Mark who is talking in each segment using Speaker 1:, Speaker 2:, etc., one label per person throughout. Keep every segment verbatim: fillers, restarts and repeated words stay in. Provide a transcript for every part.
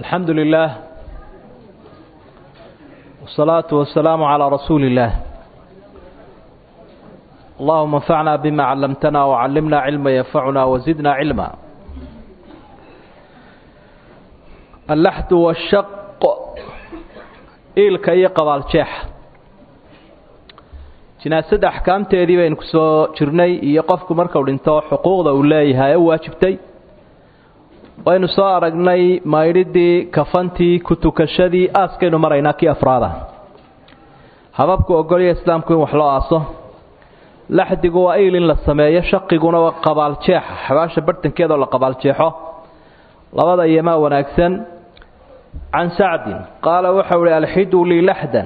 Speaker 1: الحمد لله والصلاة والسلام على رسول الله. اللهم انفعنا بما علمتنا وعلمنا علما ينفعنا وزدنا علما. اللحد والشق إلك يقضى الشيح جناسة أحكام تأديبا إنكسو جرني يقفكم مركو لنتو حقوق دولي هاي واجبتي وإنو صارقني ما يردي كفانتي كتوكشدي آسكينو مريناكي أفرادا هبابكو أقولي إسلامكو وحلو آسو لحدقوا إيل للسماية شققونا وقبال شيح حباشا برتن كيدو لقبال شيحو لبدا يما وناكسن عن سعد قال وحولي الحدوا لي لحدا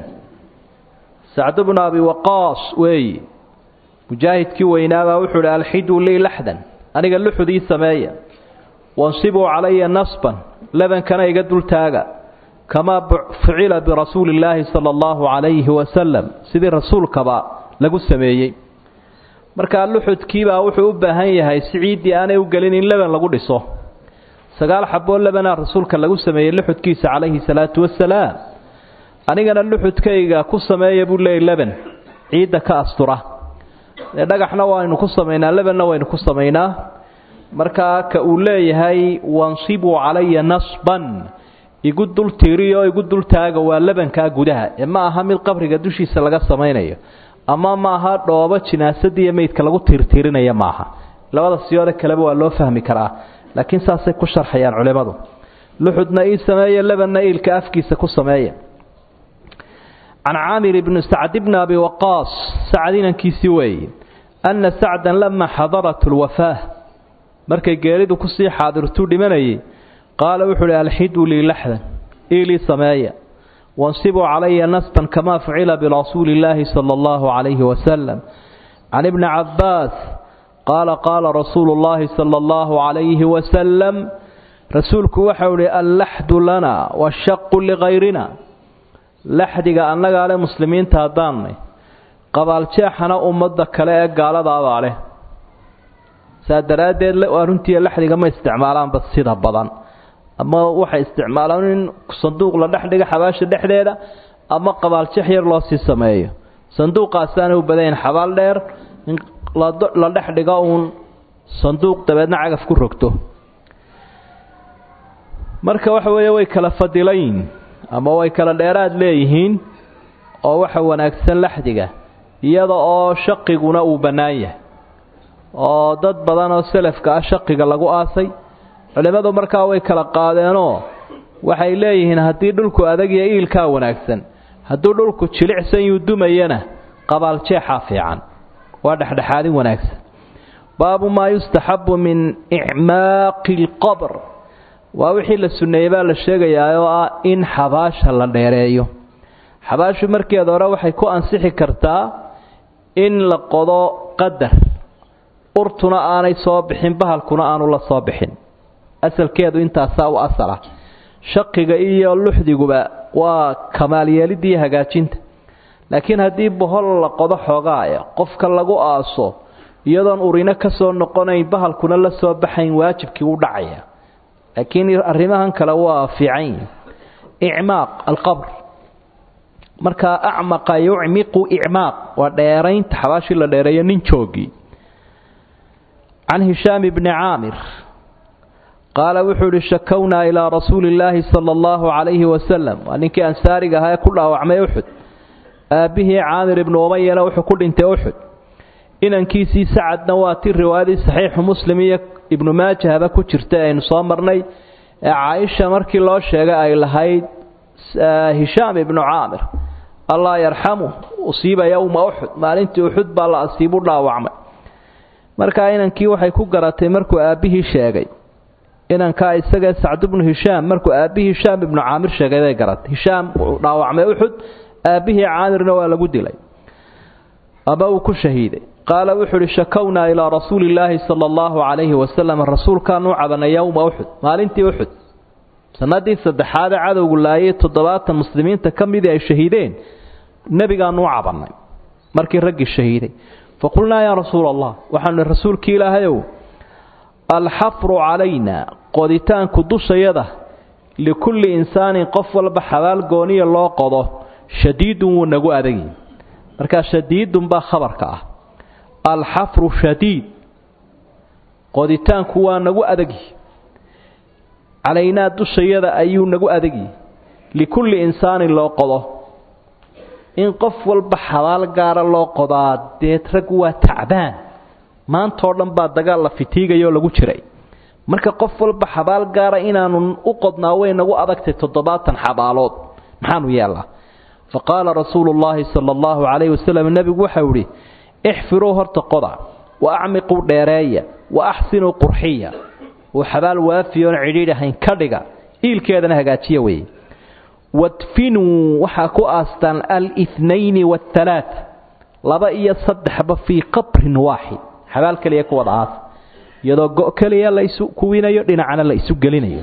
Speaker 1: سعد بن أبي وقاص وي مجاهد كي وينابا وحولي الحدوا لي لحدا أنا قال لحو دي سماية وانصبوا علي نصبا لبن كان يقدر التاغا كما فعل برسول الله صلى الله عليه وسلم سيدي الرسول كبا لقو السماية marka luxudkii baa wuxuu u baahan yahay siciidi aanay u galin in laban lagu dhiso sagaal xabo labana rasuulka lagu sameeyay luxudkiisa kaleeyhi salaatu wassalaam anigana luxudkayga ku sameeyay buu leeyahay laban ciida ka astura ee dhagaxna waanu ku sameeynaa labanna waynu ku sameeynaa marka ka uu leeyahay wansibu alayya nasban igu dul tiiriyo igu dul taaga waa labanka gudaha ee ma aha mid qabriga dushiisa laga sameeynayo ama ma aha dhoobo jinaasadii meedka lagu tirtirinaya maaha labada siyoode kale waa loo fahmi karaa laakiin saasay ku sharxayaan culimadu luxudna ii sameeyo labanna ilka afkiisa ku sameeyo an Aamir ibn Sa'd ibn Abi Waqqas Sa'dina kiisi way anna Sa'dan lamma hadarat alwafah markay geeridu ku sii xaadirtu dhimanayay qaala wuxuu alhidu li lahdan ili sameeyo وانصبوا علي نصبا كما فعل برسول الله صلى الله عليه وسلم عن ابن عباس قال قال رسول الله صلى الله عليه وسلم رسولك وحولي اللحد لنا والشق لغيرنا لحدك أنك على مسلمين تهداني قبل شاحنا أمدك لا قال ضعب عليه سادرات وأنتي اللحدك ما استعمالان بس سيدها بضان ama waxa isticmaalaan in sanduuq la dhaxdhiga xabaasha dhexdeeda ama qabaal jixyar loo sii sameeyo sanduuqaasana u badeen xabaal dheer in la dhaxdhiga uun sanduuq dabeedna cagaf ku rogto marka waxa weeye way kala fadilayn ama way kala dheeraad leeyihiin oo waxa wanaagsan laxdiga iyada oo shaqiguna uu banaan yahay oo dad badan oo salafka ah shaqiga lagu aasay culimadu markaa way kala qaadeenoo waxay leeyihiin haddii dhulku adag iyo iilka wanaagsan haddii dhulku jilicsan uu dumayana qabaal jeexa fiican waa dhaxdhaxaadin wanaagsan baabu ma yustahabbu min i'maaqil qabr waa wixii la sunneeyay la sheegayaa oo ah in xabaasha la dheereeyo xabaashu markeeda hore waxay ku ansixi kartaa in la qodo qadar urtuna aanay soo bixin bahalkuna aanu la soo bixin asalkeedu intaas oo asala shaqiga iyo luxdiguba waa kamaal yeelidii hagaajinta laakiin hadii bohol la qodo xoogaaya qofka lagu aaso iyadoon urina ka soo noqonayn bahalkuna la soo baxayn waajibkii u dhacaya laakiin arrimahan kale waa fiican i'maaq alqabr marka a'maqa yu'miqu i'maaq wa dheeraynta xabaashi la dheereeyo nin joogi عن هشام بن عامر قال وحول شكونا إلى رسول الله صلى الله عليه وسلم وأنك أنسارك هاي كلها وعمي أحد أبيه عامر بن أمية وحو كل انت أحد إن انكيسي سعد نواتي الرواية صحيح مسلمية ابن ماجه هذا كترتين صامرني عائشة مركي الله شاقا إلى هاي هشام بن عامر الله يرحمه أصيب يوم أحد ما أنت أحد بالله أصيب الله وعمي مركا إن انكي وحي كقراتي مركو أبيه شاقا inanka isaga Sa'd ibn Hisham markuu aabihi Hisham ibn Amir sheegay garad Hisham dhaawacmay Uhud aabihi Amirna waa lagu dilay aba uu ku shahiiday qala wuxuu shakawna ila rasuulillahi sallallahu alayhi wa sallam rasuulka nuu cabana yawma Uhud maalintii Uhud sanadii saddexaad cadowgu laayay toddobaatan muslimiinta kamid ay shahiideen nabiga nuu cabanay markii ragii shahiiday faqulna ya rasuulallah waxaan rasuulkii ilaahayow الحفر علينا قدتان كدوس يده likulli insaanin qof walba xabaal gooniya loo qodo shadiidun wuu nagu adagi markaa shadiidun baa khabarka ah alxafru shadiid qoditaanku waa nagu adagi calaynaa dushayada ayuu nagu adagi likulli insaanin loo qodo in qof walba xabaal gaara loo qodaa dee rag waa tacbaan maantoo dhan baa dagaal la fitiigayoo lagu jiray marka qof walba xabaal gaara inaanu u qodnaa way nagu adagtay toddobaatan xabaalood maxaanu yeelnaa faqaala rasuulu llaahi sala allahu calayhi wasalam nebigu waxau idhi ixfiruu horta qoda wa acmiquu dheereeya wa axsinuu qurxiya oo xabaal waafiyoon cidhiidh ahayn ka dhiga iilkeedana hagaajiya weeye wadfinuu waxaa ku aastaan alnayni waalaaa laba iyo saddexba fii qabrin waaxid xabaal keliya ku wada aas iyadoo go' keliya la isu kuwinayo dhinacana la isu gelinayo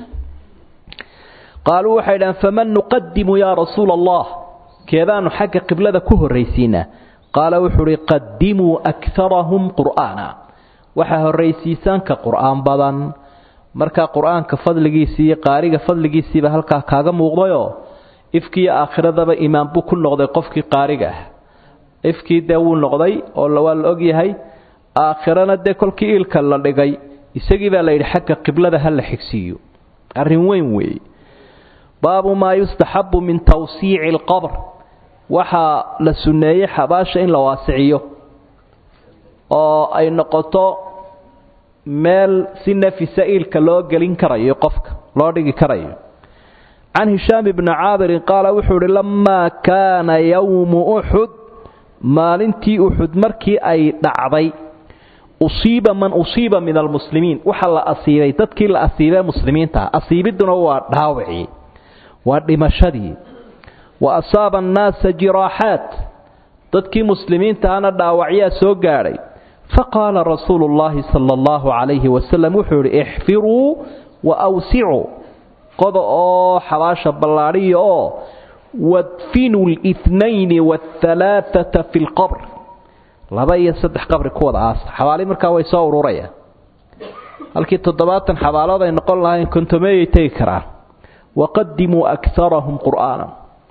Speaker 1: qaaluu waxay dhahaan faman nuqadimu yaa rasuula allah keedaanu xagga qiblada ku horraysiinaa qaala wuxuu uhi qadimuu akarahum qur'aana waxaa horraysiisaan ka qur'aan badan markaa qur'aanka fadligiisii iyo qaariga fadligiisiiba halkaa kaaga muuqdayoo ifkii aakhiradaba imaan buu ku noqday qofkii qaariga ah ifkii dee wuu noqday oo waa la ogyahay aakhirana dee kolkii iilka la dhigay isagii baa la yidhi xagga qiblada ha la xigsiiyo arrin weyn weeye baabu maa yustaxabu min tawsiici alqabr waxaa la sunneeyey xabaasha in la waasiciyo oo ay noqoto meel si nafisa iilka loo gelin karayo qofka loo dhigi karayo can hishaam ibni caabirin qaala wuxuu ihi lamaa kaana yowmu uxud maalintii uxud markii ay dhacday usiiba man usiiba min almuslimiin waxaa la asiibay dadkii la asiibee muslimiinta asiibiduna waa dhaawacii waa dhimashadii wa asaaba annaasa jiraaxaat dadkii muslimiintaana dhaawacyaa soo gaadhay faqaala rasuulu llaahi sala allahu calayhi wasalam wuxuu yidhi ixfiruu wa awsicuu qoda oo xabaasha ballaadhiya oo wadfinuu litnayni waalhalaaata fi lqabr laba iyo saddex qabri ku wada aasa xabaali markaa way soo ururayaan halkii toddobaatan xabaalood ay noqon lahayn kontomeeyay tegi karaan waqadimuu akarahum qur'aana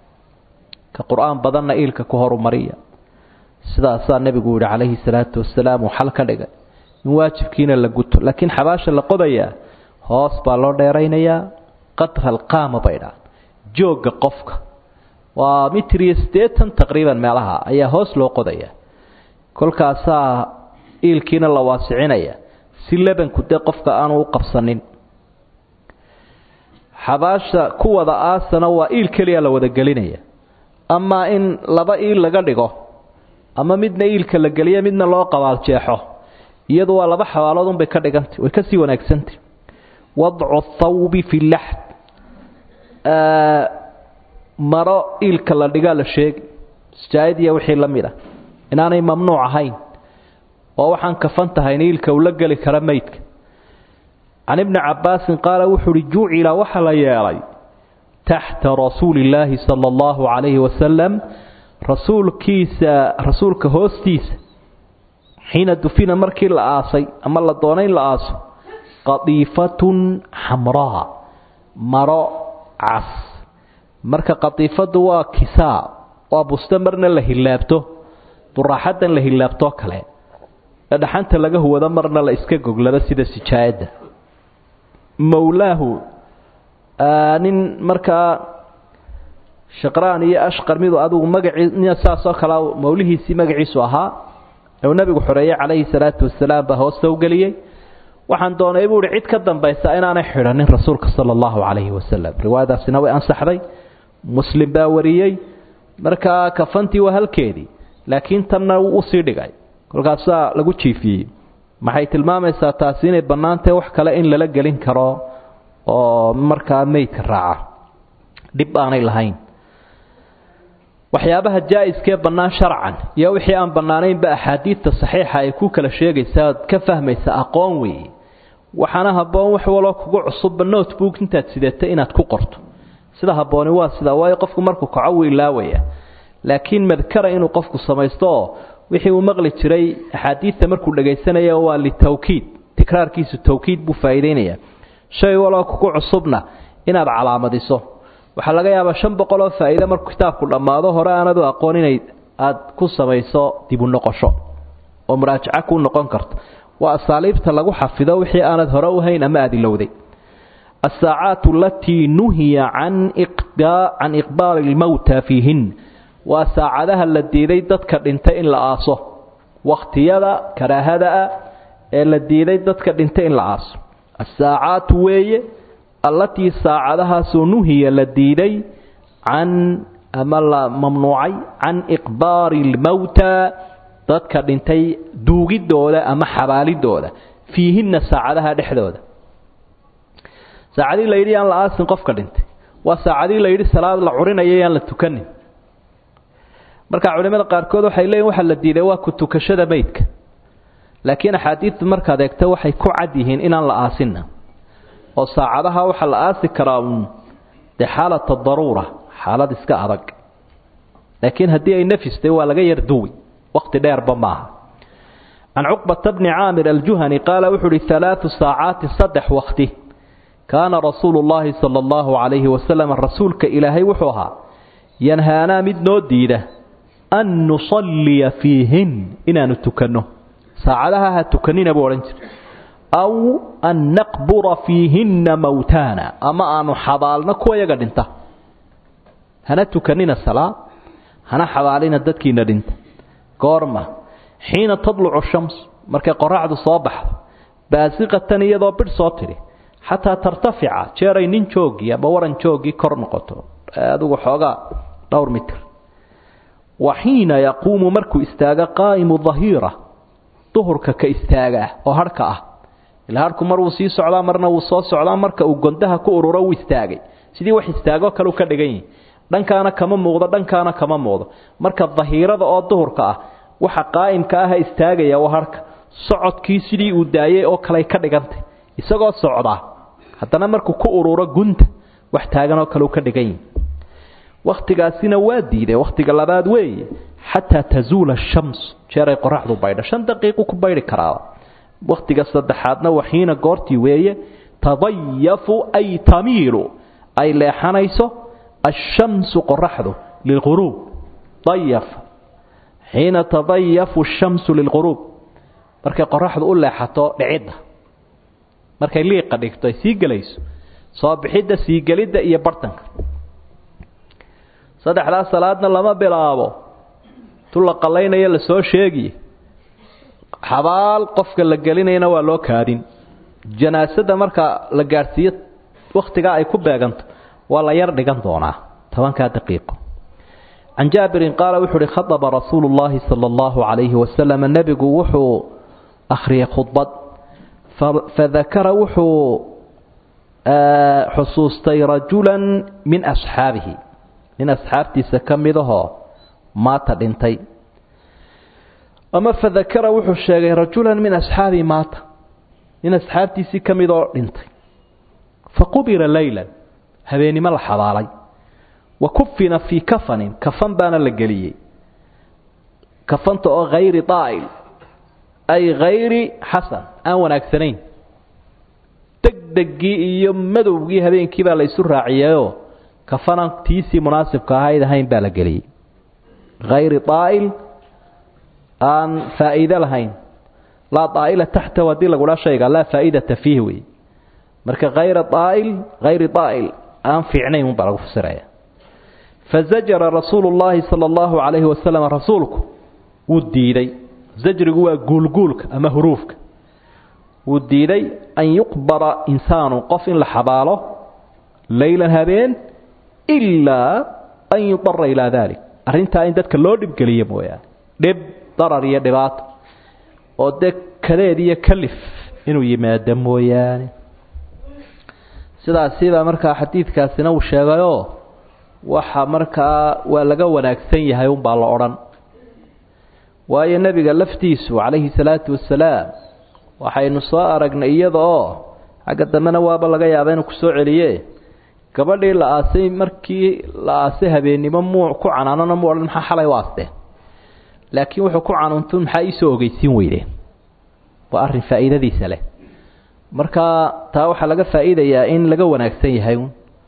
Speaker 1: ka qur'aan badanna iilka ku horumariya sidaasaa nebigu yidhi calayhi salaatu wasalaam uu xal ka dhigay in waajibkiina la guto laakiin xabaasha la qodayaa hoos baa loo dheeraynayaa qadra alqaama bay dhaan joogga qofka waa mitir iyo siddeetan taqriiban meelaha ayaa hoos loo qodayaa kolkaasaa iilkiina la waasicinaya si lebanku dee qofka aanu u qabsanin xabaasha ku wada aasana waa iil keliya la wada gelinaya amaa in laba iil laga dhigo ama midna iilka la geliya midna loo qabaal jeexo iyadu waa laba xabaalood unbay ka dhigantay way kasii wanaagsantay wadcu thawbi fi laxd maro iilka la dhigaa la sheegi sijaayad iyo wixii la mid ah inaanay mamnuuc ahayn oo waxaan kafan tahayn iilka uu la geli kara meydka can ibni cabbaasin qaala wuxuu uhi jucila waxaa la yeelay taxta rasuuli illaahi sala allahu calayhi wasalam rasuulkiisa rasuulka hoostiisa xiina dufina markii la aasay ama la doonay in la aaso qadiifatun xamraa maro cas marka qadiifadu waa kisaa waa buste marna la hilaabto buraaxadan la hilaabtoo kale ee dhaxanta laga huwado marna la iska goglado sida sijaayadda mawlaahu nin markaa shaqraan iyo ashqar midu adigu magacii saasoo kale mawlihiisii magaciisu ahaa ee nabigu xoreeyay calayhi salaatu wasalaam baa hoosta u geliyey waxaan doonay buu cid ka dambaysa inaanay xidhanin rasuulka sala allahu calayhi wasalam riwaayadaasina way ansaxday muslim baa wariyey markaa kafantii waa halkeedii laakiin tanna wuu usii dhigay kolkaasaa lagu jiifiyey maxay tilmaamaysaa taasi inay bannaantahay wax kale in lala gelin karo oo markaa meydka raaca dhib aanay lahayn waxyaabaha jaa-iskee bannaan sharcan iyo wixii aan bannaanaynba axaadiidta saxiixa ay ku kala sheegaysaa oad ka fahmaysa aqoon weeye waxaana habboon wax waloo kugu cusubba notebook intaad sidata inaad ku qorto sida habbooni waa sidaa waayo qofku markuu kaco wuu ilaawaya laakiin madkara inuu qofku samaysto oo wixii uu maqli jiray axaadiidta markuu dhagaysanaya waa litawkiid tikraarkiisu tawkiid buu faa'iideynaya shay waloo kugu cusubna inaad calaamadiso waxa laga yaabaa shan boqol oo faa'iido markuu kitaabku dhamaado hore aanad u aqoon inay aad ku samayso dib u noqosho oo muraajaca ku noqon karto waa asaaliibta lagu xafido wixii aanad hore u hayn ama aad ilowday الساعات التي نهي عن إقداء عن إقبال الموتى فيهن وساعدها التي ذيدتك انت إن لآصه واختيادا كراهدا التي ذيدتك انت إن لآصه الساعات وي التي ساعدها سنهي التي ذي عن أمل ممنوعي عن إقبال الموتى ذاتك انت دوغي الدولة أما حبالي الدولة فيهن ساعدها دحدودة saacadii la yiri aan la aasin qofka dhintay waa saacadii la yiri salaad la curinayay aan la tukanin marka culimada qaar kood waxay leeyeen waxa la diiday waa ku tukashada meydka laakiin xadiis marka adeegta waxay ku cad yihiin inaan la aasinna oo saacadaha waxa la aasi karaa de xaalada daruura xaalad iska adag laakiin hadii ay nafistay waa laga yarduwi waqti dheer ba maaha an uqba ibn aamir al-juhani qala wuxuu ثلاث ساعات صدح وقتي كان رسول الله صلى الله عليه وسلم الرسول كإلهي وحوها ينهانا من نوديده أن نصلي فيهن إنا نتكنه ساعدها هتكنين بورنج أو أن نقبر فيهن موتانا أما أن حضالنا كويا قد انت هنا تكنين الصلاة هنا حضالين الددكين انت قارمة حين تطلع الشمس مركا قرعد صابح باسقة يضا برصوتري حتى ترتفع جيري نين جوغي أما ورن جوغي كورنقطو هذا حوغا دور متر وحين يقوم مركو استاغا قائم الظهيرة ظهرك كاستاغا وهركا الهركو مرو سي سودا مرنا وسو سودا marka uu gondaha ku ururo uu istaagay sidii wax istaago kale ka dhigay dhankaana kama muuqdo dhankaana kama muuqdo marka dhahirada oo duhurka ah waxa qaa'imka ah istaagaya waharka socodkii sidii uu daayay oo kale ka dhigantay isagoo socda haddana markuu ku ururo gunta wax taagan oo kale ka dhigay waqtigaasina waa diiday waqtiga labaad weey hatta tazuula ash-shams jeeray qorraxdu baydha shan daqiiqo ku bayri karaa waqtiga saddexaadna waxiina goortii weeye tadayafu ay tamiilu ay leexanayso ash-shamsu qorraxdu lilghurub dayaf حين تضيف الشمس للغروب markay qorraxdu u leexato dhicida markay liiqa dhigto ay sii galayso soo bixida sii galida iyo bartanka saddexda salaadna lama bilaabo tulla qaleynaya la soo sheegi xabaal qofka la gelinayna waa loo kaadin janaasada marka la gaarsiyo waqtiga ay ku beeganto waa la yar dhigan doonaa tobanka daqiiqo عن جابر قال وحر خطب رسول الله صلى الله عليه وسلم النبي وحو أخري خطبة فذكر وحو حصوصتي رجلا من أصحابه من أصحابتي سكمده مات دنتي أما فذكر وحو الشيء رجلا من أصحابه مات من أصحابتي سكمده دنتي فقبر ليلا هذين ملحظ علي وكفنا في كفن كفن بان لقليه كفنت غير طائل أي غير حسن أو أكثرين تقدقي يمدوغي هذين كيبا ليسوا راعيه كفنا تيسي مناسب كهايدا هين بالقليه غير طائل أن فائدة لهين لا طائلة تحت ودي لقولا شيء لا فائدة فيه مركا غير طائل غير طائل أن في عنين مبارك في السرايا فزجر رسول الله صلى الله عليه وسلم رسولك وديدي زجر هو قولقولك أما هروفك وديدي أن يقبر إنسان قف لحباله ليلا هبين إلا أن يضطر إلى ذلك أرنت أن ذاتك اللو دب قليا مويا دب ضرر يدبات ودك كذا يكلف إنه يماد مويا سيدا سيدا مركا حديث كاسنا وشاقايو waxa markaa waa laga wanaagsan yahay un baa la oran waayo nabiga laftiisu calayhi salaatu wasalaam waxaynu soo aragnay iyadoo xagga dambena waaba laga yaabaa inuu ku soo celiye gabadhii la aasay markii la aasay habeenimo muu ku canaanana muu oran maxaa xalay waastee laakiin wuxuu ku canaantay maxaa ii soo ogeysiin weydeen waa arrin faa'iidadiisa leh marka taa waxa laga faa'iidayaa in laga wanaagsan yahay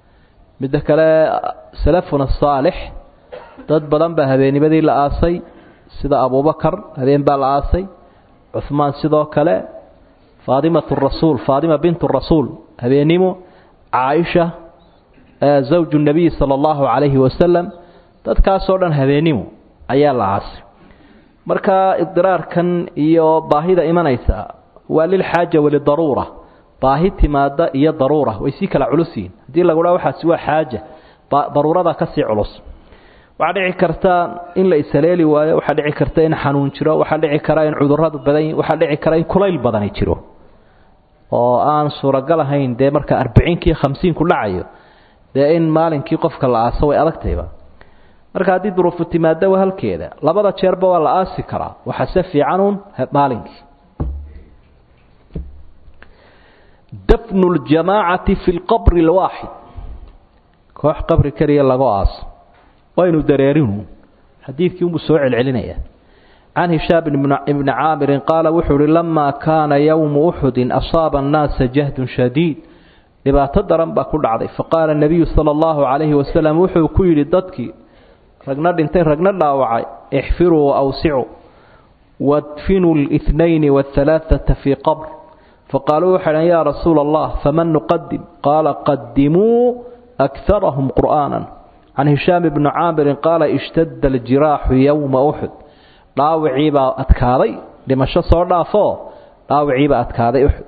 Speaker 1: midda kale salafuna saalix dad badan baa habeennimadii la aasay sida abubakar habeen baa la aasay cuthmaan sidoo kale faadimatu rasuul faadima bintu rasuul habeennimo caaisha zawju nabiy sallallahu alayhi wasallam dadkaasoo dhan habeennimo ayaa la aasay marka idraarkan iyo baahida imanaysa waa lil xaaja wal daruura baahi timaada iyo daruura way si kala culusiin hadii lagu dhaw waxa si waa xaaja daruurada ka sii culus waxa dhici karta in la isaleeli waayo waxa dhici karta in xanuun jiro waxa dhici kara in cudurradu badan waxa dhici kara in kulayl badan jiro oo aan suuragal ahayn de marka arbaciin kii khamsiin ku dhacayo de in maalinkii qofka la aaso way adagtayba marka hadii duruufo timaada waa halkeeda labada jeerba waa la aasi karaa waxa si fiicanun maalinkii دفن الجماعة في القبر الواحد كوح قبر كريه لغو آس وينو دريرينو حديث يوم سوء العلنية عن هشام بن عامر قال وحر لما كان يوم أحد أصاب الناس جهد شديد لما تدرم بكل عضي فقال النبي صلى الله عليه وسلم وحر كيل الضدك رقنا انتين رقنا الله وعي احفروا وأوسعوا وادفنوا الاثنين والثلاثة في قبر فقالوا حنا يا رسول الله فمن نقدم قال قدموا أكثرهم قرآنا عن هشام بن عامر قال اشتد الجراح يوم أحد لا وعيبا أتكاري لما شصر دافو لا وعيبا أتكاري أحد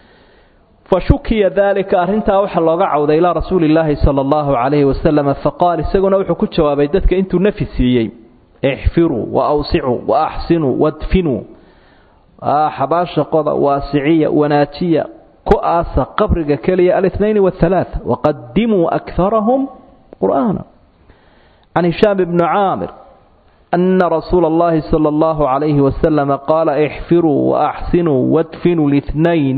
Speaker 1: فشكي ذلك أرنتا وحى الله عود إلى رسول الله صلى الله عليه وسلم فقال سيقنا وحى كتشوا بيدتك انتو نفسيين احفروا وأوسعوا وأحسنوا وادفنوا آه حباشة قضاء واسعية وناتية كؤاس قبرك كلية الاثنين والثلاثة وقدموا أكثرهم قرآنا عن هشام بن عامر أن رسول الله صلى الله عليه وسلم قال احفروا وأحسنوا وادفنوا الاثنين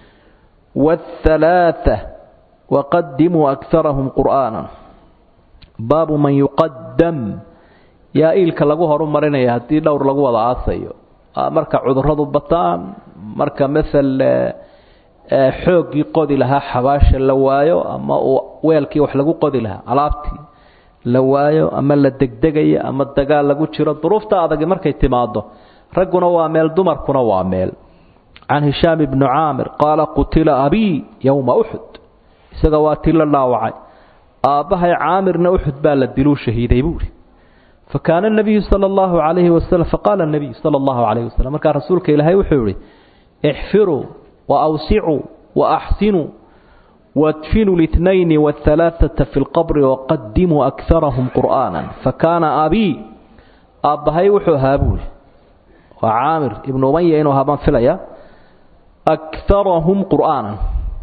Speaker 1: والثلاثة وقدموا أكثرهم قرآنا باب من يقدم يا إلك لقوها رمرين يا هدي دور لقوها ضعاصيو marka cudurradu bataan marka mesela xoogii qodi lahaa xabaasha la waayo ama weelkii wax lagu qodi lahaa alaabtii la waayo ama la degdegaya ama dagaal lagu jiro duruufta adag markay timaado raguna waa meel dumarkuna waa meel عن هشام بن عامر قال قتل أبي يوم أحد isaga waa tila laawacay aabahay caamirna Uhud baa la diluu shahiiday buuri فكان النبي صلى الله عليه وسلم فقال النبي صلى الله عليه وسلم كان رسولك إلهي وحوري احفروا وأوسعوا وأحسنوا وادفنوا الاثنين والثلاثة في القبر وقدموا أكثرهم قرآنا فكان أبي أبهي وحهابول وعامر ابن أمية إنه هابان فليا أكثرهم قرآنا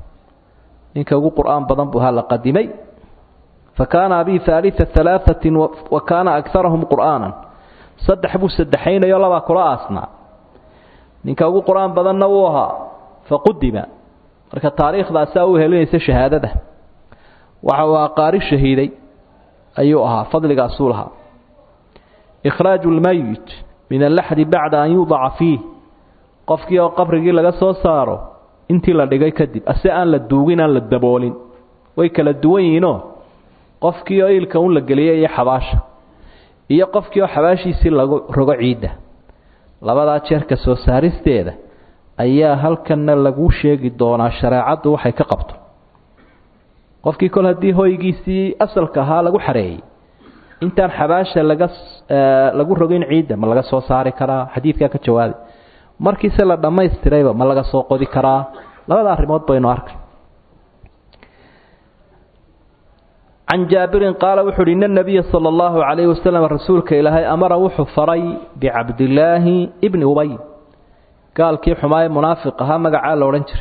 Speaker 1: إنك أقول قرآن بضنبها لقدمي فكان أبي ثالث ثلاثة وكان أكثرهم قرآنا صدح بو سدحين يلا باكلا أصنع نينك أقول قرآن بدن نووها فقدم marka taariikhda saaw helinaysa shahaadada waxa waa qaari shahiiday ayuu ahaa fadliga rasuulaha ikhraaju almayit min al-lahd ba'da an yud'a fihi qofkii oo qabrigii laga soo saaro intii la dhigay kadib ase aan la duugin aan la daboolin way kala duwan yihiin qofkii oo ilka uu la galiyay iyo xabaasha iyo qofkii oo xabaashiisi lagu rogo ciida labada jeer ka soo saaristeeda ayaa halkan lagu sheegi doonaa shariicadu waxay ka qabto qofkii kol hadii hoygiisii asalka ahaa lagu xareeyay intaan xabaasha laga lagu rogin ciida ma laga soo saari karaa xadiidka ka jawaabay markii se la dhameystirayba ma laga soo qodi karaa labada arimood baynu arkay عن جابر قال وحر إن النبي صلى الله عليه وسلم رسولك إلهي أمر وحفري بعبد الله ابن أبي قال كيف حماية منافقها مقعال ورنجر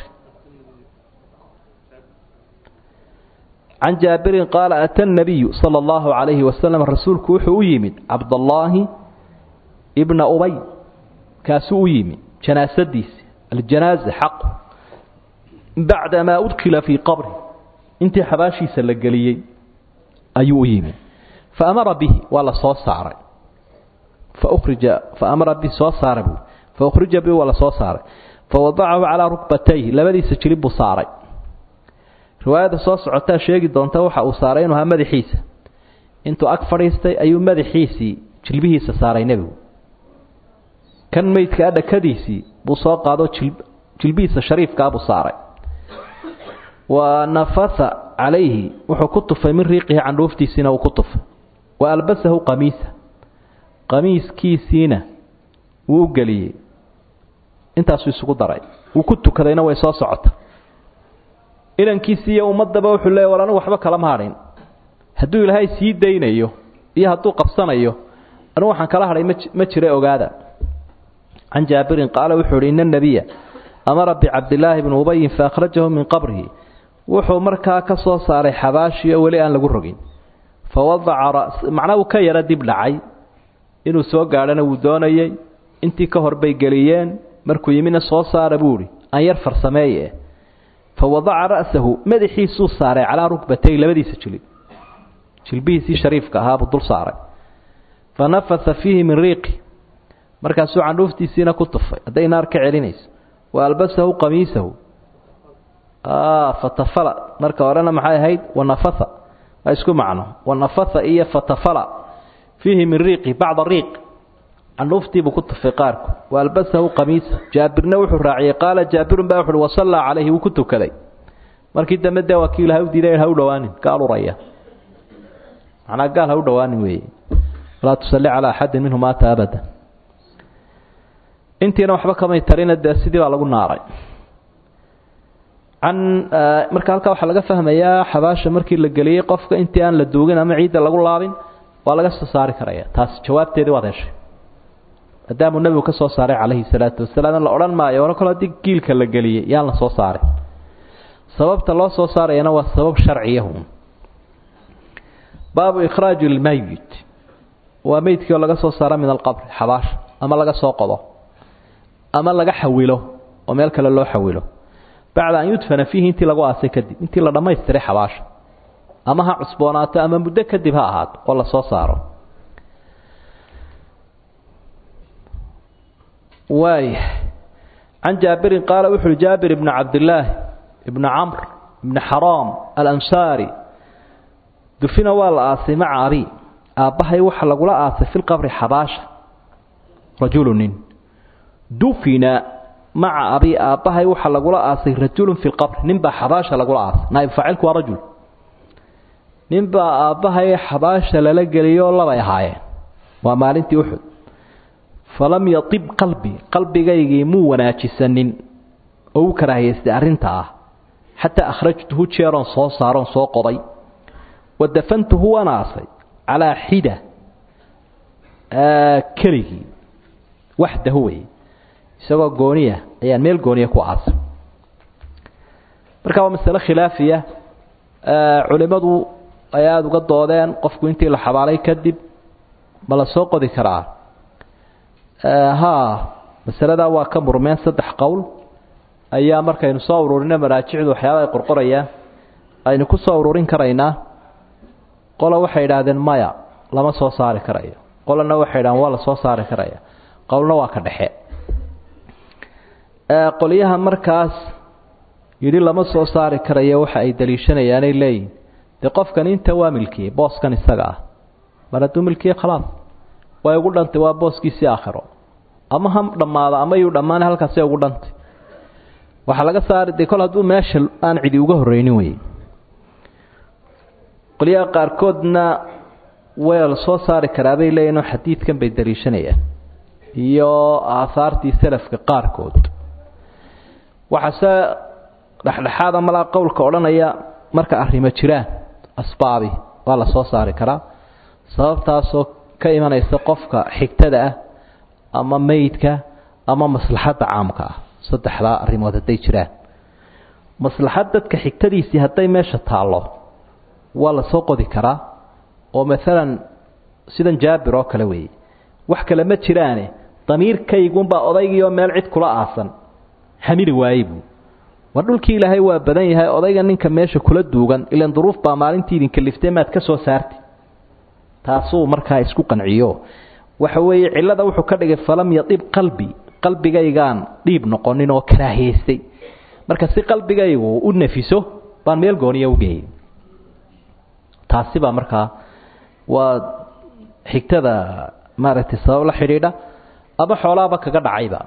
Speaker 1: عن جابر قال أتى النبي صلى الله عليه وسلم الرسول كوحو يمن عبد الله ابن أبي كاسو يمن جناسة ديس الجنازة حق بعدما أدخل في قبره انت حباشي سلقليي أيو يمن فأمر به ولا صوص عري فأخرج فأمر به صوص عربي فأخرج به ولا صوص عري فوضعه على ركبتيه لبدي سجلب صاري riwaayada soo socota sheegi doonta waxa uu saaray inuu ha madaxiisa intuu ag fadhiistay ayuu madaxiisii jilbihiisa saaray nebigu kan meydka dhakadiisii buu soo qaado jilbihiisa shariifka buu saaray wa nafatha calayhi wuxuu ku tufay min riiqihi candhuuftiisina uu ku tufay wa albasahu qamiisa qamiiskiisiina wuu galiyay intaasuu isugu daray wuu ku tukadayna way soo socota ilankiisii iyo ummadaba wuxuu leeyahay war anigu waxba kala maarin hadduu ilaahay sii daynayo iyo hadduu qabsanayo anigu waxaan kala hadhay ma jira ogaada can jaabirin qaala wuxuu yidhi ina nabiya amara bicabdillaahi bni ubayin faakhrajahu min qabrihi wuxuu markaa ka soo saaray xabaashiyo weli aan lagu rogin fawadaca macnaa uu ka yara dib dhacay inuu soo gaadhana wuu doonayey intii ka hor bay geliyeen markuu yimina soo saara buu ihi aan yar farsameeye fawadaca ra'sahu madaxiisuu saaray calaa rukbatay labadiisa jilib jilbihiisii shariifka ahaa buu dul saaray fanafasa fiihi min riiqi markaasuu candhuuftiisiina ku tufay hadday naar ka celinayso wa albasahu qamiisahu fatafala marka horena maxay ahayd wanafatha waa isku macno wanafatha iyo fatafala fiihi min riiqi bacda riiq candhuuftiibuu ku tufay qaarku wa albasahu qamiisa jaabirna wuxuu raaciyey qaala jaabirun baa wuxuuhi wasallaa calayhi wuu ku tukaday markii dambe dee waa kii ilahay u diiday ha u dhowaanin gaal uraya macnaa gaal ha u dhowaanin weeye walaa tusalli calaa axadin minhum maata abadan intiina waxba kamay tarina dee sidii baa lagu naaray can marka halkaa waxaa laga fahmayaa xabaasha markii la geliyey qofka intii aan la duugin ama ciidda lagu laabin waa laga soo saari karaya taas jawaabteedii waad heshay maadaamuu nebigu ka soo saaray calayhi salaatu wasalaam la odhan maayo hore kole haddii giilka la geliyey yaan la soo saarin sababta loo soo saarayana waa sabab sharciyahu baabu ikhraaji lmayit waa meydkii oo laga soo saaro min alqabri xabaasha ama laga soo qodo ama laga xawilo oo meel kale loo xawilo bacda an yudfana fiihi intii lagu aasay kadib intii la dhammaystiray xabaasha ama ha cusboonaato ama muddo kadib ha ahaato oo la soo saaro waay can jaabirin qaala wuxu uhi jaabir ibnu cabdillaahi ibnu camr ibni xaraam alansaari dufina waa la aasay maca abi aabbahay waxa lagula aasay fi lqabri xabaasha rajulu nin dufina maca abi aabbahay waxa lagula aasay rajulun fi lqabri ninbaa xabaasha lagula aasay naa'ib faacilku waa rajul ninbaa aabbahay xabaasha lala geliyo labay ahaayeen waa maalintii uxud falam yatib qalbi qalbigaygii muu wanaajisanin oo u karaahiyeystay arrinta ah xataa akhrajtuhu jeeroon soo saaroon soo qoday wadafantuhu waan aasay calaa xida keligii waxdahu wey isagoo gooniya ayaan meel gooniya ku aasay marka waa masale khilaafiya culimadu ay aada uga doodeen qofku intii la xabaalay kadib ma la soo qodi karaa haa masaladaa waa ka murmeen saddex qowl ayaa markaynu soo ururino maraajicdu waxyaaba ay qorqorayaan aynu ku soo ururin karaynaa qola waxay idhaahdeen maya lama soo saari karayo qolana waxay idhahdeen waa la soo saari karaya qowlna waa ka dhexe qolyaha markaas yidhi lama soo saari karayo waxa ay daliishanayaanay leeyihin dee qofkan inta waa milkiyey booskan isaga ah mar hadduu milkiyey khalaas way ugu dhantay waa booskiisii aakhiro ama ha dhammaado ama yuu dhammaana halkaasay ugu dhantay waxaa laga saari dee kol hadduu meesha aan cidi uga horreynin wey qolyaha qaarkoodna way la soo saari karaa bay leeyihin oo xadiidkan bay daliishanayaan iyo aahaartii salafka qaarkood waxaase dhexdhexaada malaa qowlka odhanaya marka arrimo jiraan asbaabi waa la soo saari karaa sababtaasoo ka imanaysa qofka xigtada ah ama meydka ama maslaxadda caamka ah saddexdaa arrimood hadday jiraan maslaxad dadka xigtadiisii hadday meesha taallo waa la soo qodi karaa oo maalan sidan jaabir oo kale weeye wax kale ma jiraane damiirkaygunbaa odaygiioo meel cid kula aasan xamili waaye buu war dhulkii ilaahay waa badan yahay odayga ninka meesha kula duugan ilaan duruuf baa maalintii idinka liftay maad ka soo saartay taasuu markaa isku qanciyo waxa weeye cillada wuxuu ka dhigay falam yadib qalbi qalbigaygaan dhiib noqonin oo karaahiyeystay marka si qalbigaygu u nafiso baan meel gooniya u geeyay taasi baa markaa waa xigtada maaragtay sabab la xidhiidha ama xoolaaba kaga dhacayba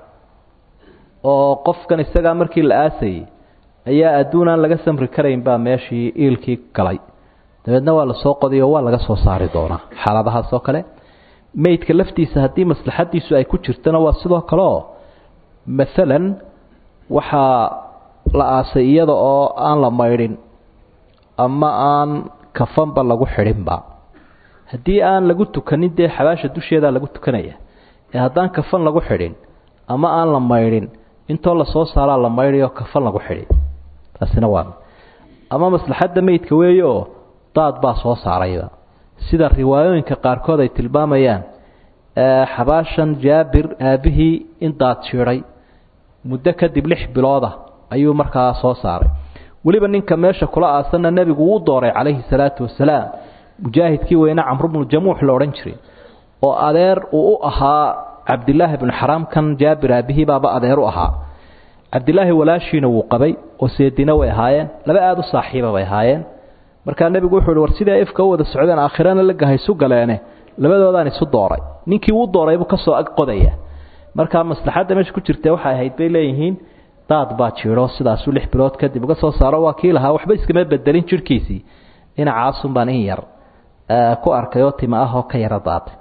Speaker 1: oo qofkan isaga markii la aasay ayaa adduunaan laga samri karayn baa meeshii iilkii galay dabeedna waa la soo qodiyo waa laga soo saari doonaa xaaladahaas oo kale meydka laftiisa haddii maslaxadiisu ay ku jirtana waa sidoo kale oo maalan waxaa la aasay iyada oo aan la maydhin ama aan kafanba lagu xidhinba haddii aan lagu tukanin dee xabaasha dusheedaa lagu tukanaya ee haddaan kafan lagu xidhin ama aan la maydhin intoo lasoo saaraa la maydhayo kafan lagu xidhi taasina waa ama maslaxadda meydka weeye oo daad baa soo saarayba sida riwaayooyinka qaarkood ay tilmaamayaan xabaashan jaabir aabihii in daad jiiray muddo kadib lix bilooda ayuu markaa soo saaray weliba ninka meesha kula aasanna nebigu wuu dooray calayhi salaatu wasalaam mujaahidkii weyne camru bnu jamuux la odhan jiray oo adeer uu u ahaa cabdilaahi bnu xaraam kan jaabir aabihii baaba adeer u ahaa cabdilaahi walaashiina wuu qabay oo seedina way ahaayeen laba aada u saaxiiba bay ahaayeen markaa nebigu wuxuu ihi war sidaa ifka u wada socdeen aakhirana la gahaysu galeene labadoodaan isu dooray ninkii wuu dooray buu ka soo ag qodaya markaa maslaxadda meesha ku jirta waxay ahayd bay leeyihiin daad baa jiiro sidaasuu lix bilood kadib uga soo saaro waa kii lahaa waxba iskama bedelin jirhkiisii dhinacaasun baan in yar ku arkay oo tima ah oo ka yara daatay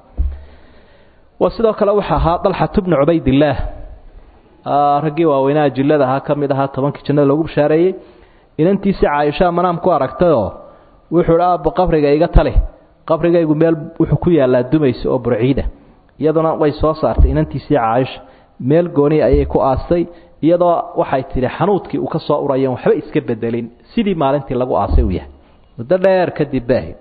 Speaker 1: waa sidoo kale waxa ahaa dalxatu bnu cubaydillaah raggii waaweynaa jillada ahaa ka mid ahaa tobankii jannada loogu bashaareeyey inantiisii caaishaa manaam ku aragtayoo wuxuu hi aabba qabriga iga tali qabrigaygu meel wuxuu ku yaallaa dumaysa oo burciida iyaduna way soo saartay inantiisii caaisha meel gooni ayay ku aastay iyadoo waxay tidhi xanuudkii uu ka soo urayeen waxba iska bedelin sidii maalintii lagu aasay u yahay muddo dheer kadib baahi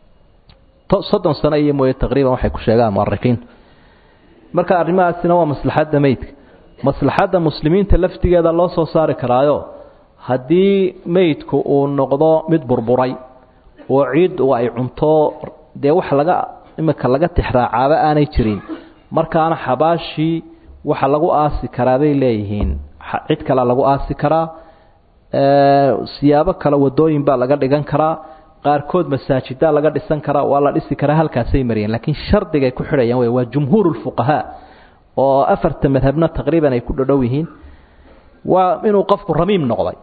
Speaker 1: soddon sano iyo mooye taqriiban waxay ku sheegaan mu'arrikiintu marka arrimahaasina waa maslaxadda meydka maslaxadda muslimiinta laftigeeda loo soo saari karaayo haddii meydku uu noqdo mid burburay oo ciid oo ay cunto dee wax laga imika laga tixraacaaba aanay jirin markaana xabaashii waxa lagu aasi karaa bay leeyihiin cid kale lagu aasi karaa siyaabo kale wadooyin baa laga dhigan karaa qaarkood masaajida laga dhisan karaa waa la dhisi karaa halkaasay mariyeen laakiin shardiga ay ku xidhayaan way waa jumhuurul fuqahaa oo afarta madhabna taqriiban ay ku dhadhow yihiin waa inuu qofku ramiim noqday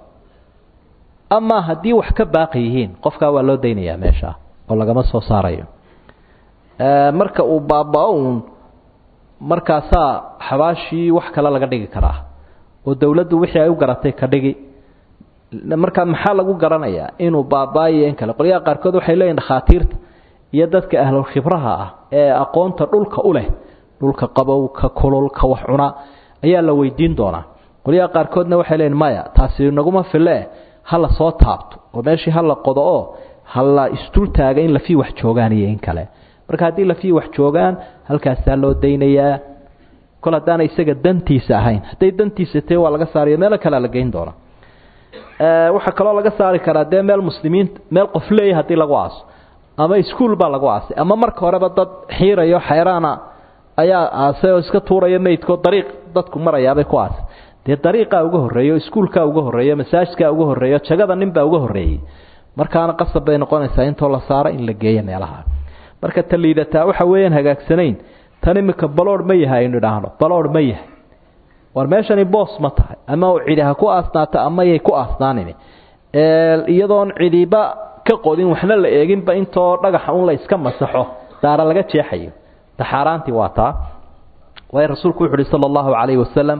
Speaker 1: ama haddii wax ka baaqi yihiin qofkaa waa loo daynayaa meesha oo lagama soo saarayo marka uu baabao uun markaasaa xabaashii wax kale laga dhigi karaa oo dowladdu wixii ay u garatay ka dhigi markaa maxaa lagu garanayaa inuu baabaayo in kale qolyaha qaarkood waxay leeyihin dhakhaatiirta iyo dadka ahlul khibraha ah ee aqoonta dhulka u leh dhulka qabow ka kulul ka wax cuna ayaa la weydiin doonaa qolyaha qaarkoodna waxay leeyihin maya taasi naguma fille ha la soo taabto oo meeshii ha la qodo oo ha la istul taaga in lafii wax joogaan iyo in kale marka haddii lafii wax joogaan halkaasaa loo daynayaa kol haddaana isaga dantiisa ahayn hadday dantiisa tahay waa laga saarayo meelo kalea la geyn doona waxaa kaloo laga saari karaa dee meel muslimiinta meel qof leeya haddii lagu aaso ama iskuol baa lagu aasay ama marka horeba dad xiirayo xayraana ayaa aasay oo iska tuuraya meydkoo dariiq dadku marayaabay ku aasay dee dariiqaa uga horreeyo iskuulkaa uga horreeyo masaajidkaa uga horreeyo jagada ninbaa uga horreeyey markaana qasab bay noqonaysaa intoo la saaro in la geeyo meelaha marka ta liidataa waxa weeyaan hagaagsanayn tan imika baloodh ma yahay aynu idhaahno baloodh ma yahay war meeshani boos ma tahay ama cidi ha ku aasnaato ama yay ku aasnaanin iyadoon cidiba ka qodin waxna la eeginba intoo dhagaxa un la iska masaxo daara laga jeexayo taxaaraantii waa taa way rasuulku wuxuu yidhi sala allahu calayhi wasalam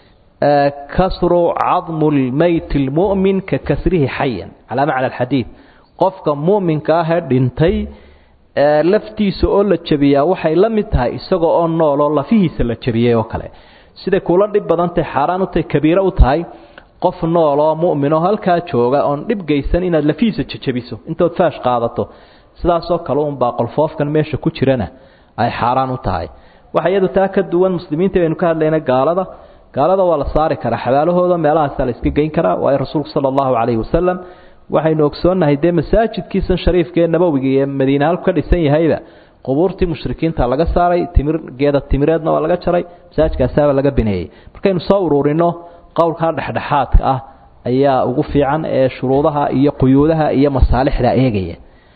Speaker 1: kasru cadmu lmayt lmu'min ka kasrihi xayan calaa macna alxadiid qofka mu'minka ah ee dhintay laftiisa oo la jabiyaa waxay la mid tahay isagoo oo nool oo lafihiisa la jabiyey oo kale sida kula dhib badantay xaaraan u tahay kabiiro u tahay qof nool oo mu'min oo halkaa jooga oon dhib geysan inaad lafihiisa jajabiso intood faash qaadato sidaasoo kale unbaa qolfoofkan meesha ku jirana ay xaaraan u tahay waxa iyadu taa ka duwan muslimiinta baynu ka hadlayna gaalada gaalada waa la saari karaa xabaalahooda meelahaasa la iska geyn karaa waayo rasuulku sala allahu calayhi wasalam waxaynu ogsoonnahay dee masaajidkiisan shariifka ee nabowiga iyo madiina halku ka dhisan yahayba qubuurtii mushrikiinta laga saaray timir geeda timireedna waa laga jaray masaajidkaasaaba laga bineeyey markaynu soo uruurino qowlkaa dhexdhexaadka ah ayaa ugu fiican ee shuruudaha iyo quyuudaha iyo masaalixda eegaya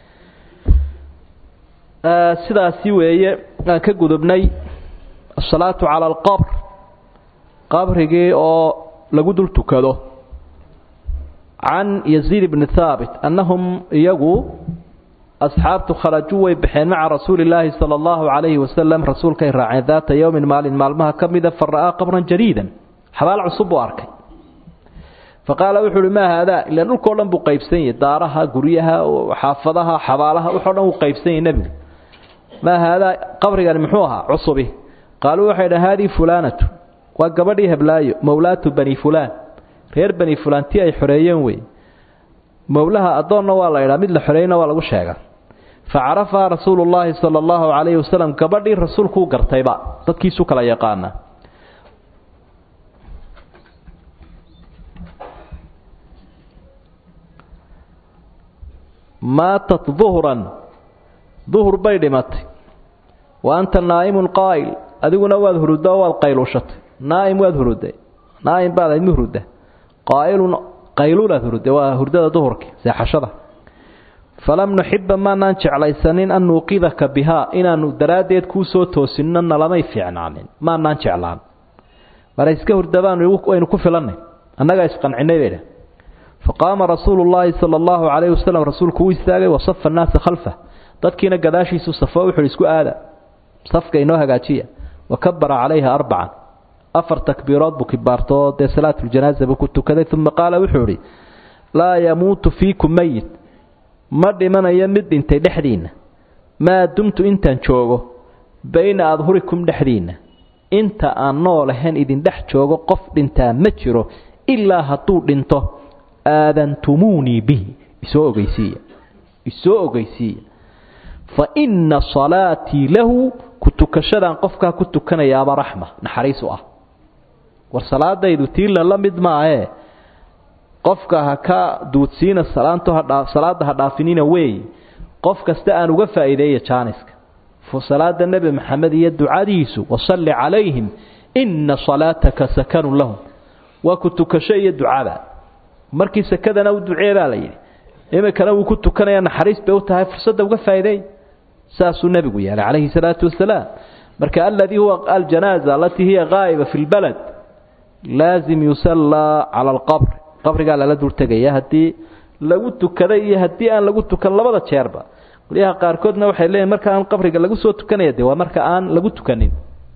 Speaker 1: sidaasi weeye aan ka gudubnay الصلاة على القبر qabrigii oo lagu dul tukado عن يزيد بن ثابت أنهم يقوا أصحابته خرجوا ويبحين مع رسول الله صلى الله عليه وسلم رسول كي راعي ذات يوم مال مالمها كمذا فرأى قبرا جديدا حبال عصب واركي فقال وحول ما هذا إلا أنه كلهم بقيبسين دارها قريها وحافظها حبالها وحولهم بقيبسين نبي ما هذا قبري المحوها عصبه قالوا وحيد هذه فلانة وقبري هبلايو مولاة بني فلان غير بني فلان تي أي حريين وي مولاها أضرنا والله إلى مثل حرينا ولا وشيغا فعرفها رسول الله صلى الله عليه وسلم قبري الرسول كو قرطيبا تدكي سوك لا يقانا ماتت ظهرا ظهر بيدمت وأنت النائم القائل أدقنا واد هرده والقيلوشت نائم واد هرده نائم بعد إنه هرده قائل قيلولة هرده وهرده ظهرك زي حشرة فلم نحب ما ننشع على سنين أن نوقظك بها إن ندراديت كوسو توسنن لما يفعن عنين ما ننشع لان ورئيسك هردبان وين كفلني أنك يسقن عنيبه فقام رسول الله صلى الله عليه وسلم رسول كويس تاغي وصف الناس خلفه dadkiina gadaashiisu safo wuxuu isku aada safka inoo hagaajiya وكبر عليها أربعا أفر تكبيرات بكبارتو دي صلاة الجنازة بكتو كذا ثم قال وحوري لا يموت فيكم ميت مر من يمد انت دحدين ما دمت انت نشوغو بين أظهركم دحدين انت أنو لهن إذن دح شوغو قف انت مجرو إلا هطول انتو آذنتموني به إسوء قيسية إسوء قيسية فإن صلاتي له كنت كشدان قفكا كنت كان يا ابا رحمه نحريسو اه ورصلاديدو تيل لا مid ma ee qofka ha ka duudsiina salaanto ha salaada ha dhaafiniina way qof kasta aan uga faa'iideeyo jaaniska fu salaada nabi maxamed iyo ducadiisu wasalli alayhim inna salataka sakanun lahum wa kuntu kashay ducada markii sakadana u duceeyaa la yiri imikana uu ku tukanaya naxariis bay u tahay fursada uga faa'iideey ساس النبي يعني عليه الصلاة والسلام مركا الذي هو الجنازة التي هي غائبة في البلد لازم يصلى على القبر قبر قال لا دور تجي هدي لقيت كذا هدي أنا لقيت كان لبضة شربة وليها قاركودنا وحيلين مركا عن قبر قال لقيت صوت كان يدي ومركا عن لقيت كانين